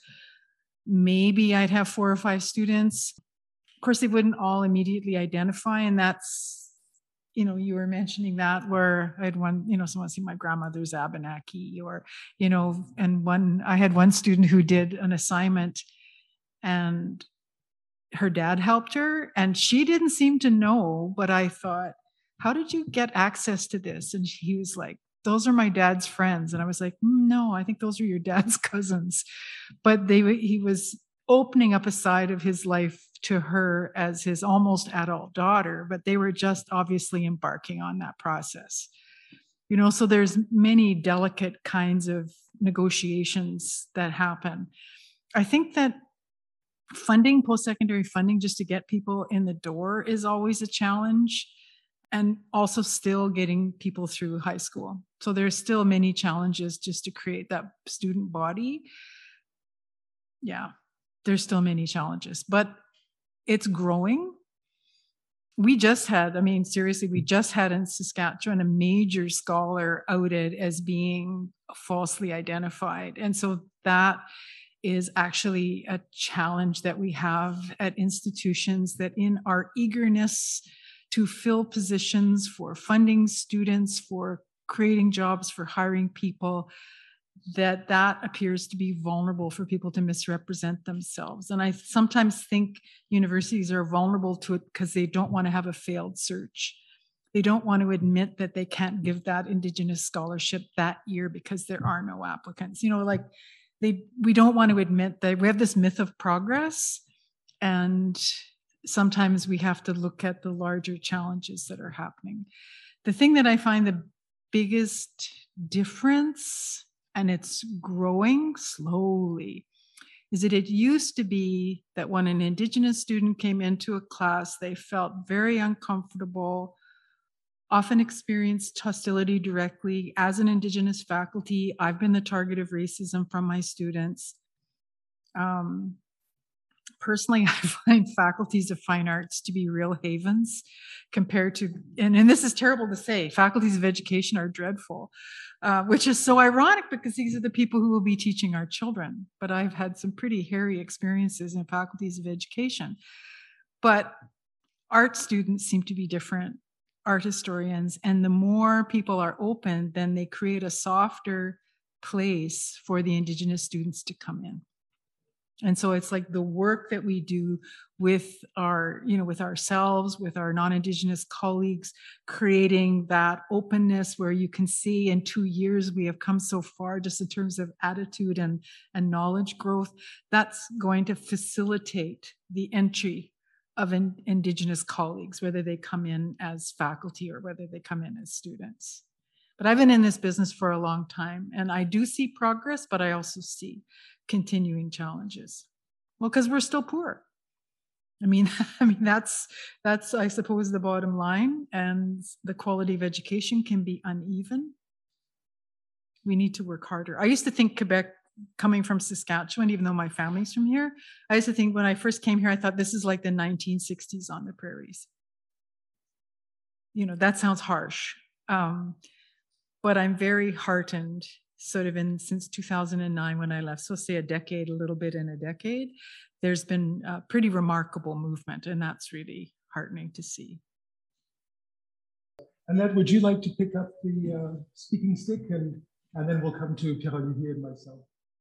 maybe I'd have four or five students. Of course, they wouldn't all immediately identify, and that's, you know, you were mentioning that where I had one, you know, someone see my grandmother's Abenaki, or, you know, and one, I had one student who did an assignment and her dad helped her and she didn't seem to know, but I thought, how did you get access to this? And he was like, those are my dad's friends. And I was like, mm, no, I think those are your dad's cousins. But they, he was opening up a side of his life to her as his almost adult daughter, but they were just obviously embarking on that process. You know, so there's many delicate kinds of negotiations that happen. I think that funding, post-secondary funding, just to get people in the door is always a challenge, and also still getting people through high school. So there's still many challenges just to create that student body. Yeah, there's still many challenges, but it's growing. we just had, I mean, seriously, we just had in Saskatchewan a major scholar outed as being falsely identified. And so that is actually a challenge that we have at institutions, that in our eagerness to fill positions for funding students, for creating jobs, for hiring people, that that appears to be vulnerable for people to misrepresent themselves. And I sometimes think universities are vulnerable to it because they don't want to have a failed search. They don't want to admit that they can't give that Indigenous scholarship that year because there are no applicants. You know, like they, we don't want to admit that we have this myth of progress, and sometimes we have to look at the larger challenges that are happening. The thing that I find the biggest difference, and it's growing slowly, is that it used to be that when an Indigenous student came into a class, they felt very uncomfortable, often experienced hostility directly. As an Indigenous faculty, I've been the target of racism from my students. Um, Personally, I find faculties of fine arts to be real havens compared to, and, and this is terrible to say, faculties of education are dreadful, uh, which is so ironic because these are the people who will be teaching our children. But I've had some pretty hairy experiences in faculties of education. But art students seem to be different, art historians, and the more people are open, then they create a softer place for the Indigenous students to come in. And so it's like the work that we do with our, you know, with ourselves, with our non-Indigenous colleagues, creating that openness where you can see in two years we have come so far just in terms of attitude and, and knowledge growth. That's going to facilitate the entry of in, Indigenous colleagues, whether they come in as faculty or whether they come in as students. But I've been in this business for a long time, and I do see progress, but I also see continuing challenges. Well, because we're still poor. I mean, I mean that's that's I suppose the bottom line, and the quality of education can be uneven. We need to work harder. I used to think Quebec, coming from Saskatchewan, even though my family's from here, I used to think when I first came here, I thought this is like the nineteen sixties on the prairies. You know, that sounds harsh, um, but I'm very heartened. Sort of in since two thousand nine when I left, so say a decade, a little bit in a decade, there's been a pretty remarkable movement, and that's really heartening to see. Annette, would you like to pick up the uh, speaking stick, and, and then we'll come to Pierre-Olivier and myself.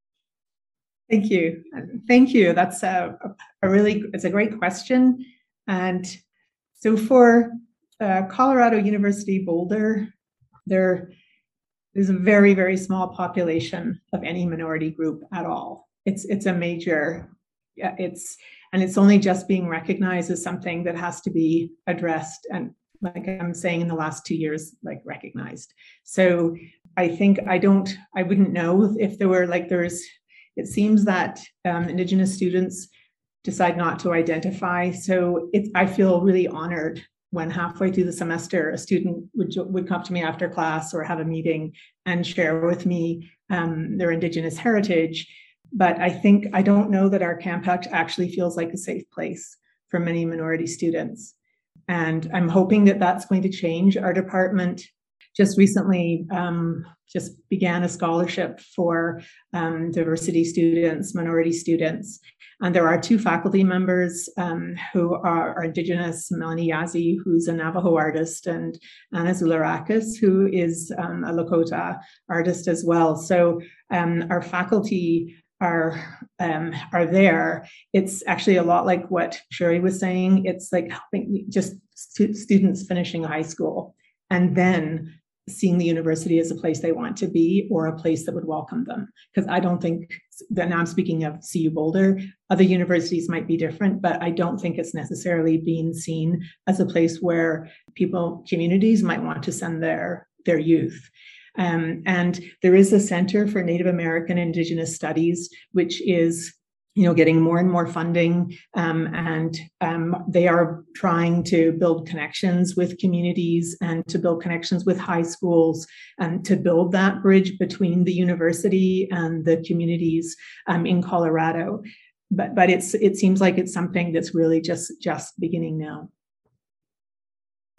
Thank you. Thank you. That's a, a really, it's a great question. And so for uh, Colorado University Boulder, there There's a very, very small population of any minority group at all. It's it's a major, it's and it's only just being recognized as something that has to be addressed, and like I'm saying, in the last two years, like recognized. So I think I don't, I wouldn't know if there were like there's. It seems that um, Indigenous students decide not to identify. So it's I feel really honored when halfway through the semester, a student would, would come to me after class or have a meeting and share with me um, their Indigenous heritage. But I think, I don't know that our campus actually feels like a safe place for many minority students. And I'm hoping that that's going to change. Our department just recently um, just began a scholarship for um, diversity students, minority students. And there are two faculty members um, who are, are Indigenous, Melanie Yazzie, who's a Navajo artist, and Anna Zularakis, who is um, a Lakota artist as well. So um, our faculty are um, are there. It's actually a lot like what Sherry was saying. It's like helping just stu- students finishing high school and then seeing the university as a place they want to be, or a place that would welcome them. Because I don't think, that now I'm speaking of C U Boulder, other universities might be different, but I don't think it's necessarily being seen as a place where people, communities might want to send their, their youth. Um, and there is a Center for Native American Indigenous Studies, which is you know, getting more and more funding, um, and um, they are trying to build connections with communities and to build connections with high schools and to build that bridge between the university and the communities um, in Colorado. But but it's it seems like it's something that's really just just beginning now.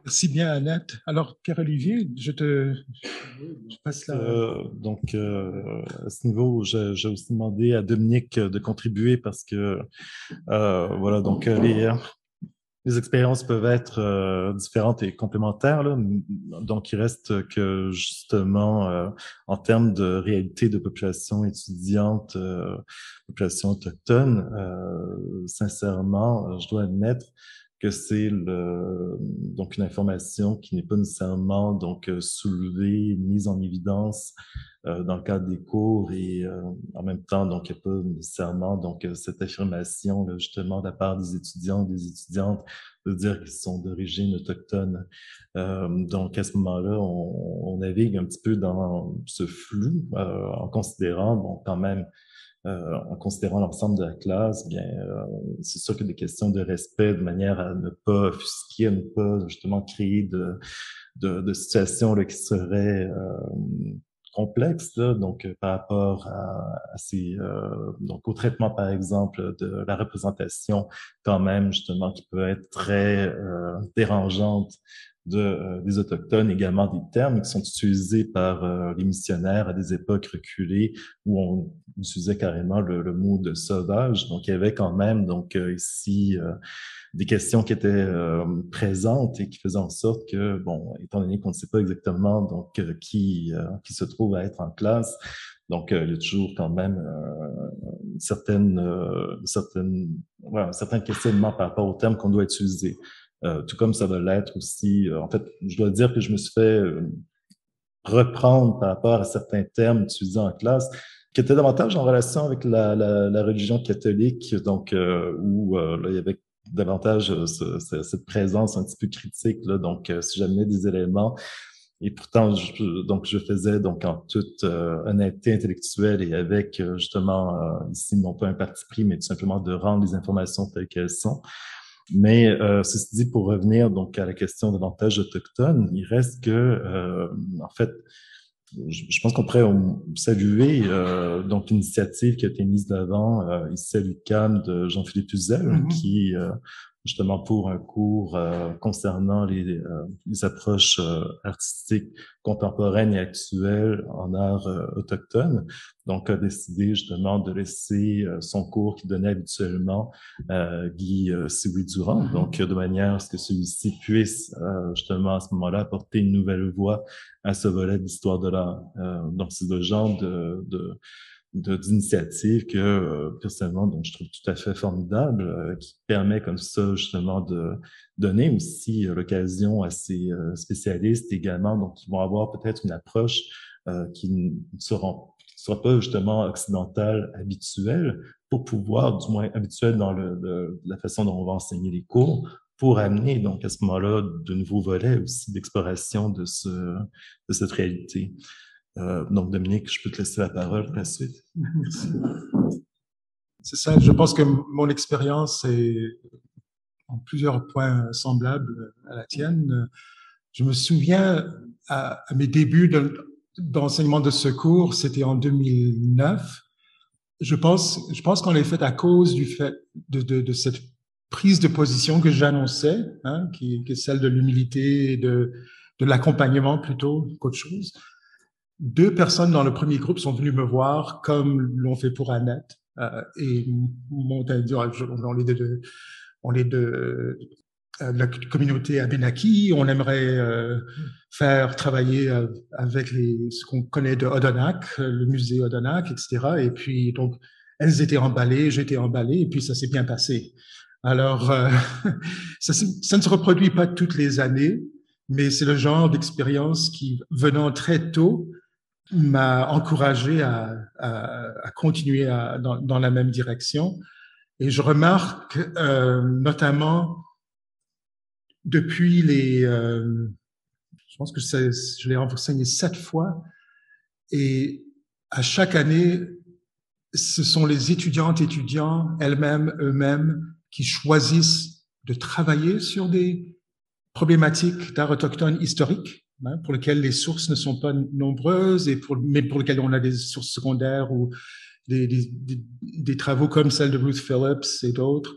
Merci bien, Annette. Alors, Pierre-Olivier, je te je passe la... Euh, donc, euh, à ce niveau, j'ai j'ai aussi demandé à Dominique de contribuer parce que, euh, voilà, donc euh, les, les expériences peuvent être euh, différentes et complémentaires, là. Donc, il reste que, justement, euh, en termes de réalité de population étudiante, euh, population autochtone, euh, sincèrement, je dois admettre que c'est le, donc une information qui n'est pas nécessairement donc soulevée, mise en évidence euh, dans le cadre des cours et euh, en même temps donc il n'y a pas nécessairement donc cette affirmation là, justement de la part des étudiants, des étudiantes de dire qu'ils sont d'origine autochtone. Euh, donc à ce moment-là, on, on navigue un petit peu dans ce flou euh, en considérant bon quand même euh, en considérant l'ensemble de la classe, bien, euh, c'est sûr que des questions de respect, de manière à ne pas offusquer, à ne pas justement créer de, de, de situations là, qui seraient euh, complexes, là, donc euh, par rapport à, à ces, euh, donc au traitement, par exemple, de la représentation, quand même, justement, qui peut être très euh, dérangeante de, euh, des Autochtones, également des termes qui sont utilisés par euh, les missionnaires à des époques reculées où on utilisait carrément le, le mot de sauvage. Donc, il y avait quand même donc euh, ici euh, des questions qui étaient euh, présentes et qui faisaient en sorte que, bon, étant donné qu'on ne sait pas exactement donc euh, qui euh, qui se trouve à être en classe, donc euh, il y a toujours quand même euh, une certaine, euh, certaine, voilà, un certain questionnement par rapport aux termes qu'on doit utiliser. Euh, tout comme ça va l'être aussi. Euh, en fait, je dois dire que je me suis fait euh, reprendre par rapport à certains termes utilisés en classe qui étaient davantage en relation avec la, la, la religion catholique, donc euh, où euh, là, il y avait davantage euh, ce, ce, cette présence un petit peu critique. Là, donc, euh, si j'amenais des éléments, et pourtant, je, donc je faisais donc en toute euh, honnêteté intellectuelle et avec euh, justement euh, ici non pas un parti pris, mais tout simplement de rendre les informations telles qu'elles sont. Mais euh, ceci dit, pour revenir donc à la question davantage autochtone, il reste que, euh, en fait, je, je pense qu'on pourrait saluer euh, donc l'initiative qui a été mise d'avant euh, ici à l'U Q A M de Jean-Philippe Uzel, mm-hmm. qui euh, justement pour un cours euh, concernant les, euh, les approches euh, artistiques contemporaines et actuelles en art euh, autochtone, donc a décidé justement de laisser euh, son cours qu'il donnait habituellement à Guy euh, Sioui-Durand, donc de manière à ce que celui-ci puisse euh, justement à ce moment-là apporter une nouvelle voix à ce volet d'histoire de l'art. Euh, donc c'est le genre de, de d'initiative que euh, personnellement donc je trouve tout à fait formidable euh, qui permet comme ça justement de donner aussi euh, l'occasion à ces euh, spécialistes également donc qui vont avoir peut-être une approche euh, qui ne seront qui sera pas justement occidentale habituelle pour pouvoir du moins habituelle dans le, le la façon dont on va enseigner les cours pour amener donc à ce moment-là de nouveaux volets aussi d'exploration de ce de cette réalité. Euh, donc, Dominique, je peux te laisser la parole pour la suite. Merci. C'est ça, je pense que mon expérience est en plusieurs points semblables à la tienne. Je me souviens à, à mes débuts d'enseignement de ce cours, c'était en deux mille neuf. Je pense, je pense qu'on l'a fait à cause du fait de, de, de cette prise de position que j'annonçais, hein, qui, qui est celle de l'humilité et de, de l'accompagnement plutôt qu'autre chose. Deux personnes dans le premier groupe sont venues me voir, comme l'ont fait pour Annette, euh, et m'ont dit, on est de, on est de, de la communauté Abénaki, on aimerait euh, faire travailler euh, avec les, ce qu'on connaît de Odanak, le musée Odanak, et cetera. Et puis, donc, elles étaient emballées, j'étais emballé, et puis ça s'est bien passé. Alors, euh, ça, ça ne se reproduit pas toutes les années, mais c'est le genre d'expérience qui, venant très tôt, m'a encouragé à, à, à continuer à, dans, dans la même direction. Et je remarque euh, notamment depuis les, euh, je pense que je l'ai enseigné sept fois, et à chaque année, ce sont les étudiantes et étudiants elles-mêmes, eux-mêmes, qui choisissent de travailler sur des problématiques d'art autochtone historique, hein, pour lesquelles les sources ne sont pas nombreuses, et pour, mais pour lesquelles on a des sources secondaires ou des, des, des, des travaux comme celle de Ruth Phillips et d'autres. Mm.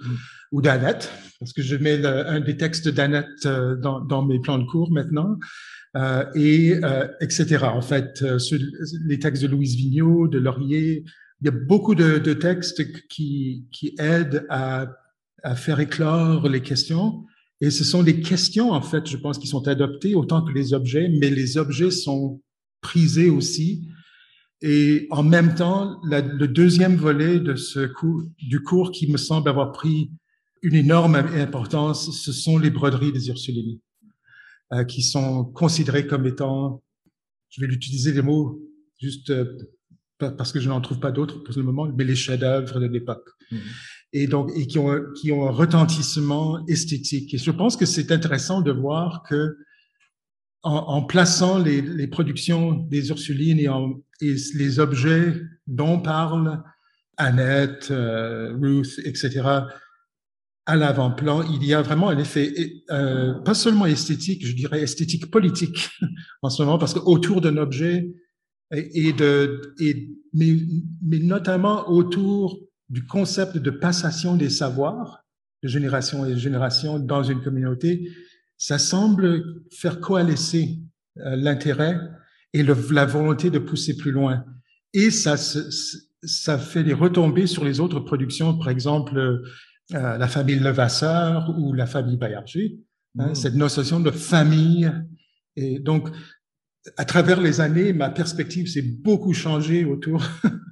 ou d'Annette, parce que je mets le, un des textes d'Annette euh, dans, dans mes plans de cours maintenant, euh, et euh, et cetera. En fait, euh, ceux, les textes de Louise Vigneault, de Laurier, il y a beaucoup de, de textes qui, qui aident à, à faire éclore les questions. Et ce sont les questions, en fait, je pense, qui sont adoptées autant que les objets, mais les objets sont prisés aussi. Et en même temps, la, le deuxième volet de ce cours, du cours qui me semble avoir pris une énorme importance, ce sont les broderies des Ursulines, euh, qui sont considérées comme étant, je vais utiliser les mots juste euh, parce que je n'en trouve pas d'autres pour le moment, mais les chefs-d'œuvre de l'époque. Mmh. Et donc, et qui ont, qui ont un retentissement esthétique. Et je pense que c'est intéressant de voir que, en, en plaçant les, les productions des Ursulines et, en, et les objets dont parle Annette, euh, Ruth, et cetera, à l'avant-plan, il y a vraiment un effet, euh, pas seulement esthétique, je dirais esthétique politique en ce moment, parce qu'autour d'un objet, et, et de, et, mais, mais notamment autour du concept de passation des savoirs de génération en génération dans une communauté, ça semble faire coalescer euh, l'intérêt et le, la volonté de pousser plus loin. Et ça, ça fait des retombées sur les autres productions, par exemple, euh, la famille Levasseur ou la famille Baillarger, hein, mmh. Cette notion de famille. Et donc, à travers les années, ma perspective s'est beaucoup changée autour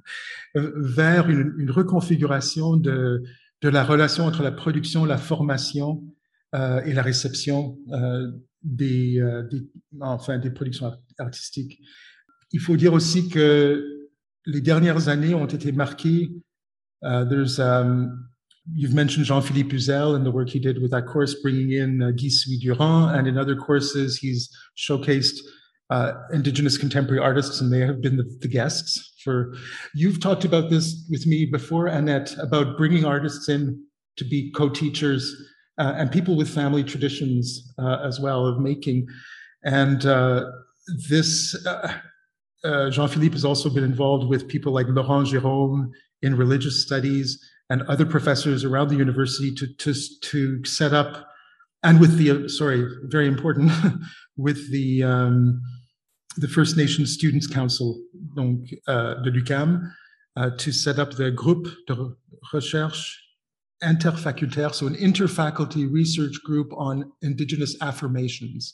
vers une, une reconfiguration de, de la relation entre la production, la formation euh, et la réception euh, des, euh, des, enfin, des productions artistiques. Il faut dire aussi que les dernières années ont été marquées. Uh, there's, um, you've mentioned Jean-Philippe Uzel and the work he did with that course, bringing in uh, Guy Suy-Durand, and in other courses he's showcased uh, Indigenous contemporary artists, and they have been the, the guests for. You've talked about this with me before, Annette, about bringing artists in to be co-teachers uh, and people with family traditions uh, as well of making. And uh, this, uh, uh, Jean-Philippe has also been involved with people like Laurent Jérôme in religious studies and other professors around the university to, to, to set up, and with the, sorry, very important, with the, um, the First Nations Students' Council donc, uh, de l'U Q A M, uh, to set up the groupe de recherche interfacultaire, so an interfaculty research group on Indigenous affirmations.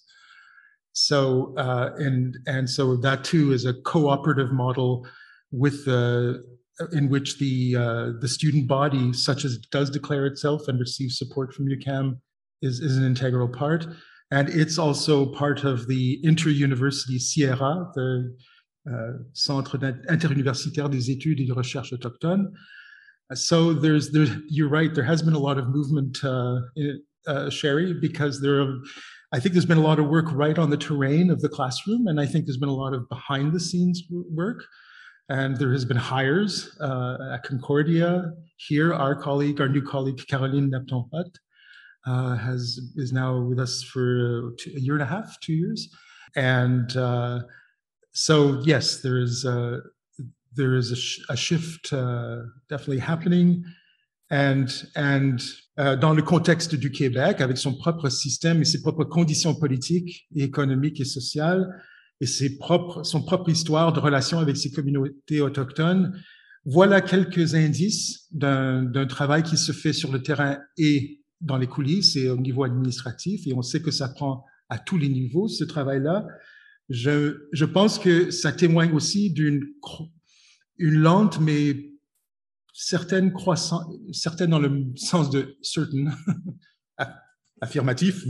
So, uh, and, and so that too is a cooperative model with the, in which the, uh, the student body, such as it does declare itself and receives support from U Q A M, is, is an integral part. And it's also part of the inter-university Sierra, the uh, Centre interuniversitaire des études et de recherche autochtones. So there's, there's, you're right, there has been a lot of movement, uh, uh, Sherry, because there are, I think there's been a lot of work right on the terrain of the classroom, and I think there's been a lot of behind the scenes work. And there has been hires uh, at Concordia. Here, our colleague, our new colleague, Caroline Nepton-Hutt, uh, has is now with us for two, a year and a half, two years. And uh, so, yes, there is a, there is a, sh a shift uh, definitely happening. And, and uh, dans le contexte du Québec, avec son propre système et ses propres conditions politiques et économiques et sociales, et ses propres, son propre histoire de relation avec ses communautés autochtones, voilà quelques indices d'un d'un travail qui se fait sur le terrain et dans les coulisses et au niveau administratif, et on sait que ça prend à tous les niveaux, ce travail-là. Je, je pense que ça témoigne aussi d'une une lente, mais certaine croissance, certaine dans le sens de certain, affirmatif,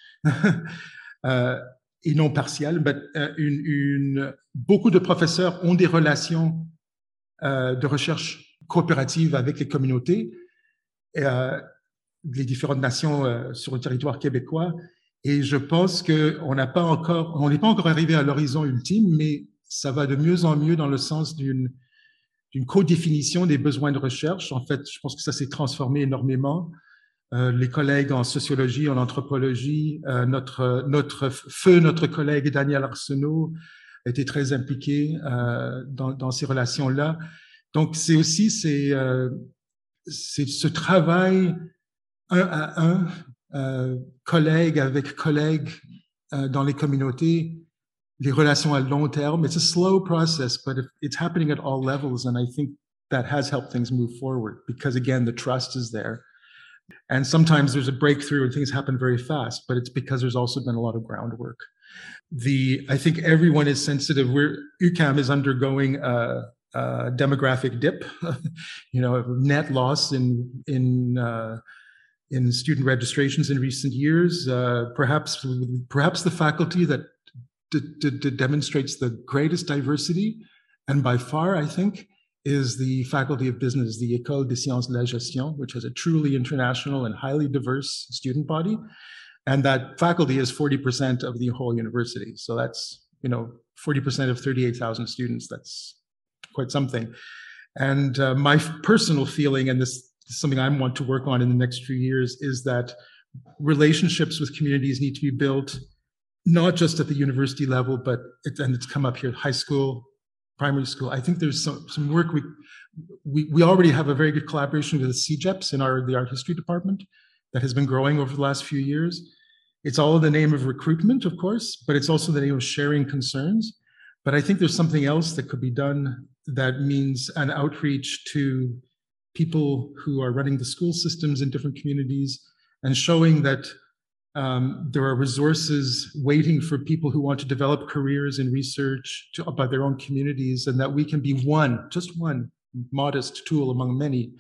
euh, et non partiel, mais euh, une, une, beaucoup de professeurs ont des relations euh, de recherche coopérative avec les communautés, euh, les différentes nations euh, sur le territoire québécois, et je pense qu'on n'a pas encore, on n'est pas encore arrivé à l'horizon ultime, mais ça va de mieux en mieux dans le sens d'une d'une co-définition des besoins de recherche. En fait, je pense que ça s'est transformé énormément. Euh, les collègues en sociologie, en anthropologie, euh, notre, notre feu, notre collègue Daniel Arsenault a été très impliqué euh, dans, dans ces relations-là. Donc, c'est aussi c'est, euh, c'est ce travail un à un, euh, collègue avec collègue euh, dans les communautés, les relations à long terme. It's a slow process, but if it's happening at all levels, and I think that has helped things move forward because, again, the trust is there. And sometimes there's a breakthrough and things happen very fast, but it's because there's also been a lot of groundwork. The I think everyone is sensitive. We're, U Q A M is undergoing a, a demographic dip, you know, net loss in in uh, in student registrations in recent years. Uh, perhaps perhaps the faculty that d- d- d- demonstrates the greatest diversity, and by far, I think, is the Faculty of Business, the École des Sciences de la Gestion, which has a truly international and highly diverse student body. And that faculty is forty percent of the whole university. So that's, you know, forty percent of thirty-eight thousand students. That's quite something. And uh, my personal feeling, and this is something I want to work on in the next few years, is that relationships with communities need to be built, not just at the university level, but, it, and it's come up here, high school, primary school. I think there's some, some work, we, we, we already have a very good collaboration with the C G E P S in our, the art history department that has been growing over the last few years. It's all in the name of recruitment, of course, but it's also the name of sharing concerns. But I think there's something else that could be done that means an outreach to people who are running the school systems in different communities and showing that um, there are resources waiting for people who want to develop careers in research to, by their own communities, and that we can be one, just one modest tool among many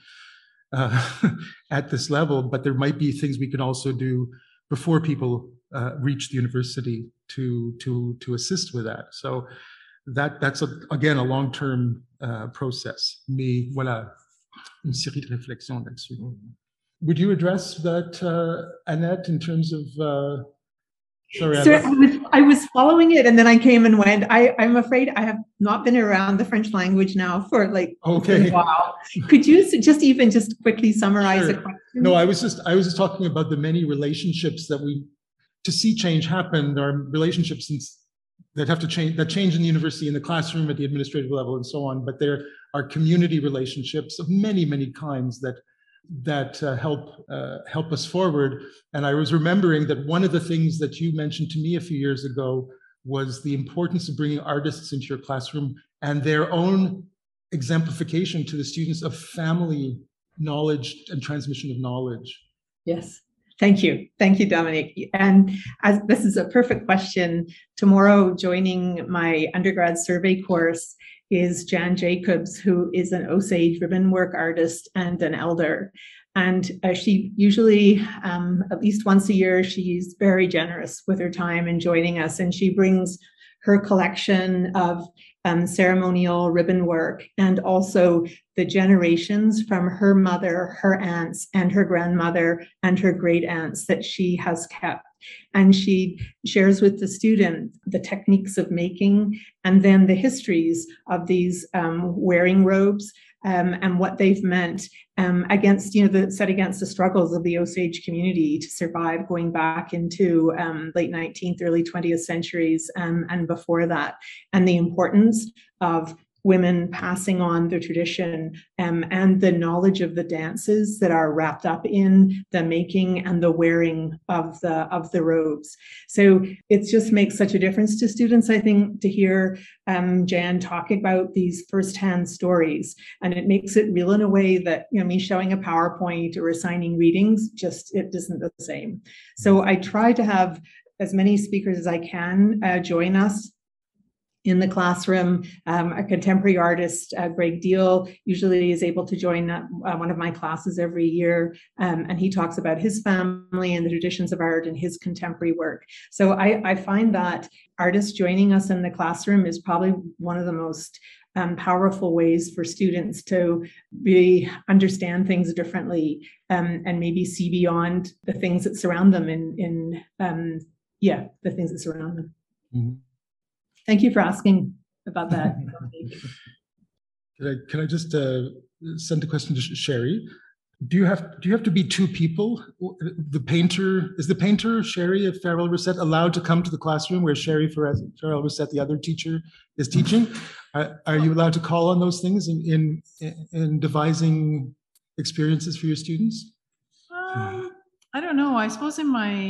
uh, at this level. But there might be things we can also do before people uh, reach the university to to to assist with that. So that that's a, again a long-term uh, process. Mais voilà, une série de réflexions là-dessus. Would you address that, uh, Annette, in terms of? Uh, sorry, Sir, I was I was following it, and then I came and went. I I'm afraid I have not been around the French language now for like okay. a while. Could you just even just quickly summarize Sure. a question? No, I was just I was just talking about the many relationships that we to see change happen. There are relationships that have to change that change in the university, in the classroom, at the administrative level, and so on. But there are community relationships of many many kinds that. that uh, help uh, help us forward. And I was remembering that one of the things that you mentioned to me a few years ago was the importance of bringing artists into your classroom and their own exemplification to the students of family knowledge and transmission of knowledge. Yes. Thank you. Thank you, Dominique. And as this is a perfect question, tomorrow joining my undergrad survey course is Jan Jacobs, who is an Osage ribbon work artist and an elder. And uh, she usually, um, at least once a year, she's very generous with her time in joining us. And she brings her collection of um, ceremonial ribbon work and also the generations from her mother, her aunts, and her grandmother, and her great aunts that she has kept. And she shares with the student the techniques of making and then the histories of these um, wearing robes um, and what they've meant um, against, you know, the, set against the struggles of the Osage community to survive going back into um, late nineteenth, early twentieth centuries um, and before that, and the importance of women passing on their tradition um, and the knowledge of the dances that are wrapped up in the making and the wearing of the of the robes. So it just makes such a difference to students, I think, to hear um, Jan talk about these firsthand stories, and it makes it real in a way that, you know, me showing a PowerPoint or assigning readings, just it isn't the same. So I try to have as many speakers as I can uh, join us in the classroom. Um, a contemporary artist, uh, Greg Deal, usually is able to join uh, one of my classes every year, um, and he talks about his family and the traditions of art and his contemporary work. So I, I find that artists joining us in the classroom is probably one of the most um, powerful ways for students to really understand things differently um, and maybe see beyond the things that surround them in, in um, yeah, the things that surround them. Mm-hmm. Thank you for asking about that. Can I, can I just uh, send a question to Sherry? Do you have do you have to be two people? The painter is the painter Sherry of Farrell Reset allowed to come to the classroom where Sherry Farrell Reset, the other teacher, is teaching? Are, are you allowed to call on those things in in, in devising experiences for your students? Um, I don't know. I suppose in my,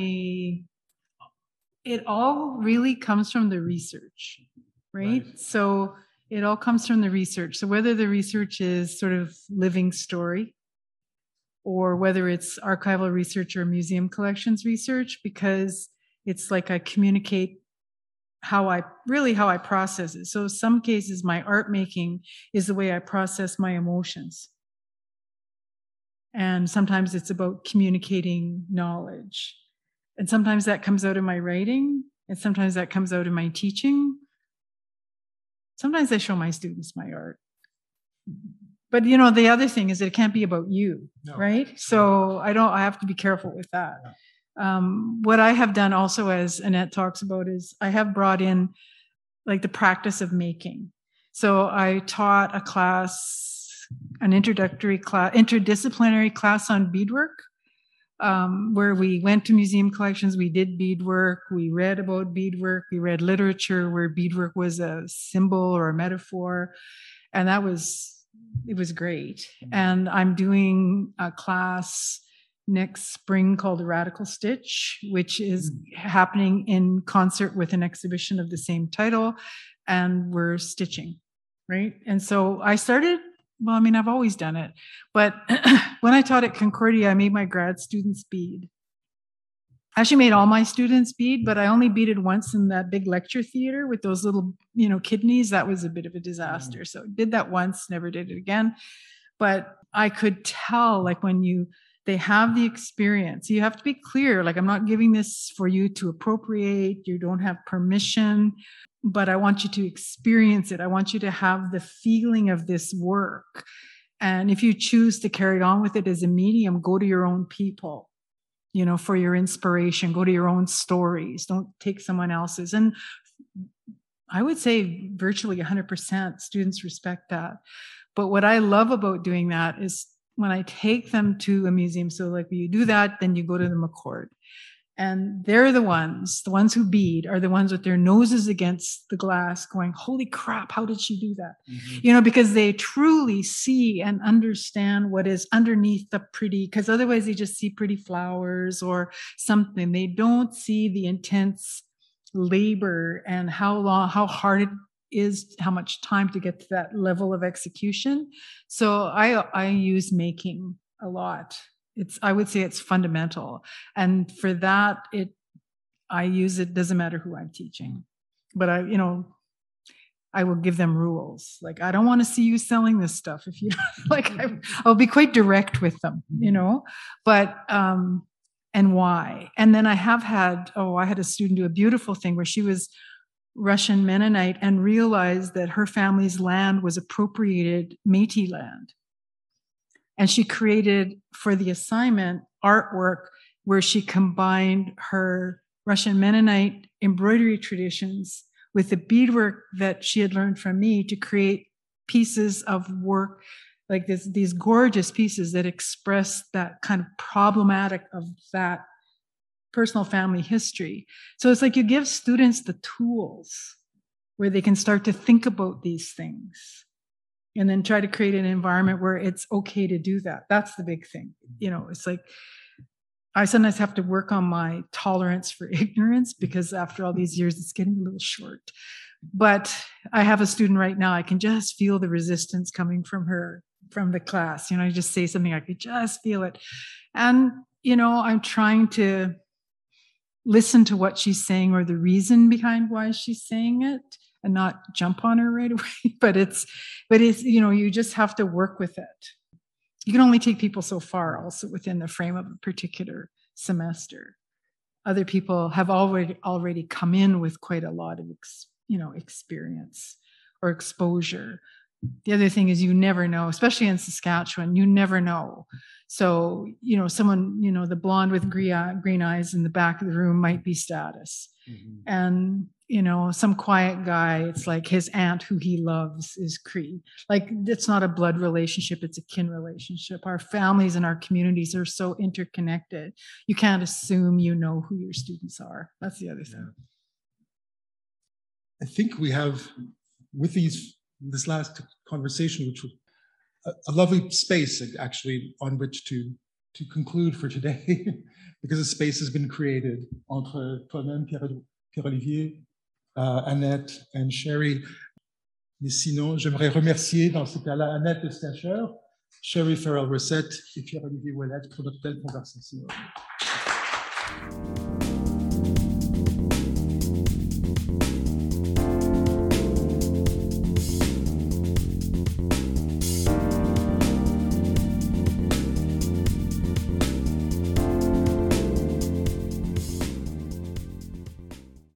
it all really comes from the research, right? Right. So it all comes from the research. So whether the research is sort of living story, or whether it's archival research or museum collections research, because it's like I communicate how I really how I process it. So some cases my art making is the way I process my emotions. And sometimes it's about communicating knowledge. And sometimes that comes out in my writing, and sometimes that comes out in my teaching. Sometimes I show my students my art. But you know, the other thing is that it can't be about you, No. right? So I don't I have to be careful with that. Yeah. Um, what I have done also, as Annette talks about, is I have brought in like the practice of making. So I taught a class, an introductory class, interdisciplinary class on beadwork, um, where we went to museum collections, we did beadwork, we read about beadwork, we read literature where beadwork was a symbol or a metaphor, and that was, it was great. And I'm doing a class next spring called Radical Stitch, which is happening in concert with an exhibition of the same title, and we're stitching, right? And so I started, well, I mean, I've always done it, but when I taught at Concordia, I made my grad students bead. I actually made all my students bead, but I only beaded once in that big lecture theater with those little, you know, kidneys. That was a bit of a disaster. So did that once, never did it again. But I could tell, like, when you, they have the experience, you have to be clear, like, I'm not giving this for you to appropriate, you don't have permission, but I want you to experience it. I want you to have the feeling of this work. And if you choose to carry on with it as a medium, go to your own people, you know, for your inspiration, go to your own stories, don't take someone else's. And I would say virtually one hundred percent students respect that. But what I love about doing that is when I take them to a museum, so like when you do that, then you go to the McCord. And they're the ones, the ones who bead are the ones with their noses against the glass going, holy crap, how did she do that? Mm-hmm. You know, because they truly see and understand what is underneath the pretty, because otherwise they just see pretty flowers or something. They don't see the intense labor and how long, how hard it is, how much time to get to that level of execution. So I, I use making a lot. It's, I would say it's fundamental. And for that, it, I use it, doesn't matter who I'm teaching, but I, you know, I will give them rules. Like, I don't want to see you selling this stuff. If you like, I, I'll be quite direct with them, you know, but, um, and why? And then I have had, oh, I had a student do a beautiful thing where she was Russian Mennonite and realized that her family's land was appropriated Métis land. And she created for the assignment artwork where she combined her Russian Mennonite embroidery traditions with the beadwork that she had learned from me to create pieces of work like this, these gorgeous pieces that express that kind of problematic of that personal family history. So it's like you give students the tools where they can start to think about these things and then try to create an environment where it's okay to do that. That's the big thing. You know, it's like, I sometimes have to work on my tolerance for ignorance because after all these years, it's getting a little short. But I have a student right now, I can just feel the resistance coming from her, from the class. You know, I just say something, I could just feel it. And, you know, I'm trying to listen to what she's saying or the reason behind why she's saying it and not jump on her right away. But it's, but it's, you know, you just have to work with it. You can only take people so far also within the frame of a particular semester. Other people have already already come in with quite a lot of, ex, you know, experience or exposure. The other thing is you never know, especially in Saskatchewan, you never know. So, you know, someone, you know, the blonde with green eyes in the back of the room might be status. Mm-hmm. And, you know, some quiet guy, it's like his aunt who he loves is Cree. Like, it's not a blood relationship, it's a kin relationship. Our families and our communities are so interconnected. You can't assume you know who your students are. That's the other thing. I think we have, with these, this last conversation, which was a, a lovely space actually on which to to conclude for today, because a space has been created entre toi-même, Pierre, Pierre-Olivier, uh, Annette and Sherry. Mais sinon, j'aimerais remercier dans ce cas-là Annette Stacher, Sherry Farrell-Rosette et Pierre-Olivier Ouellette pour notre belle conversation.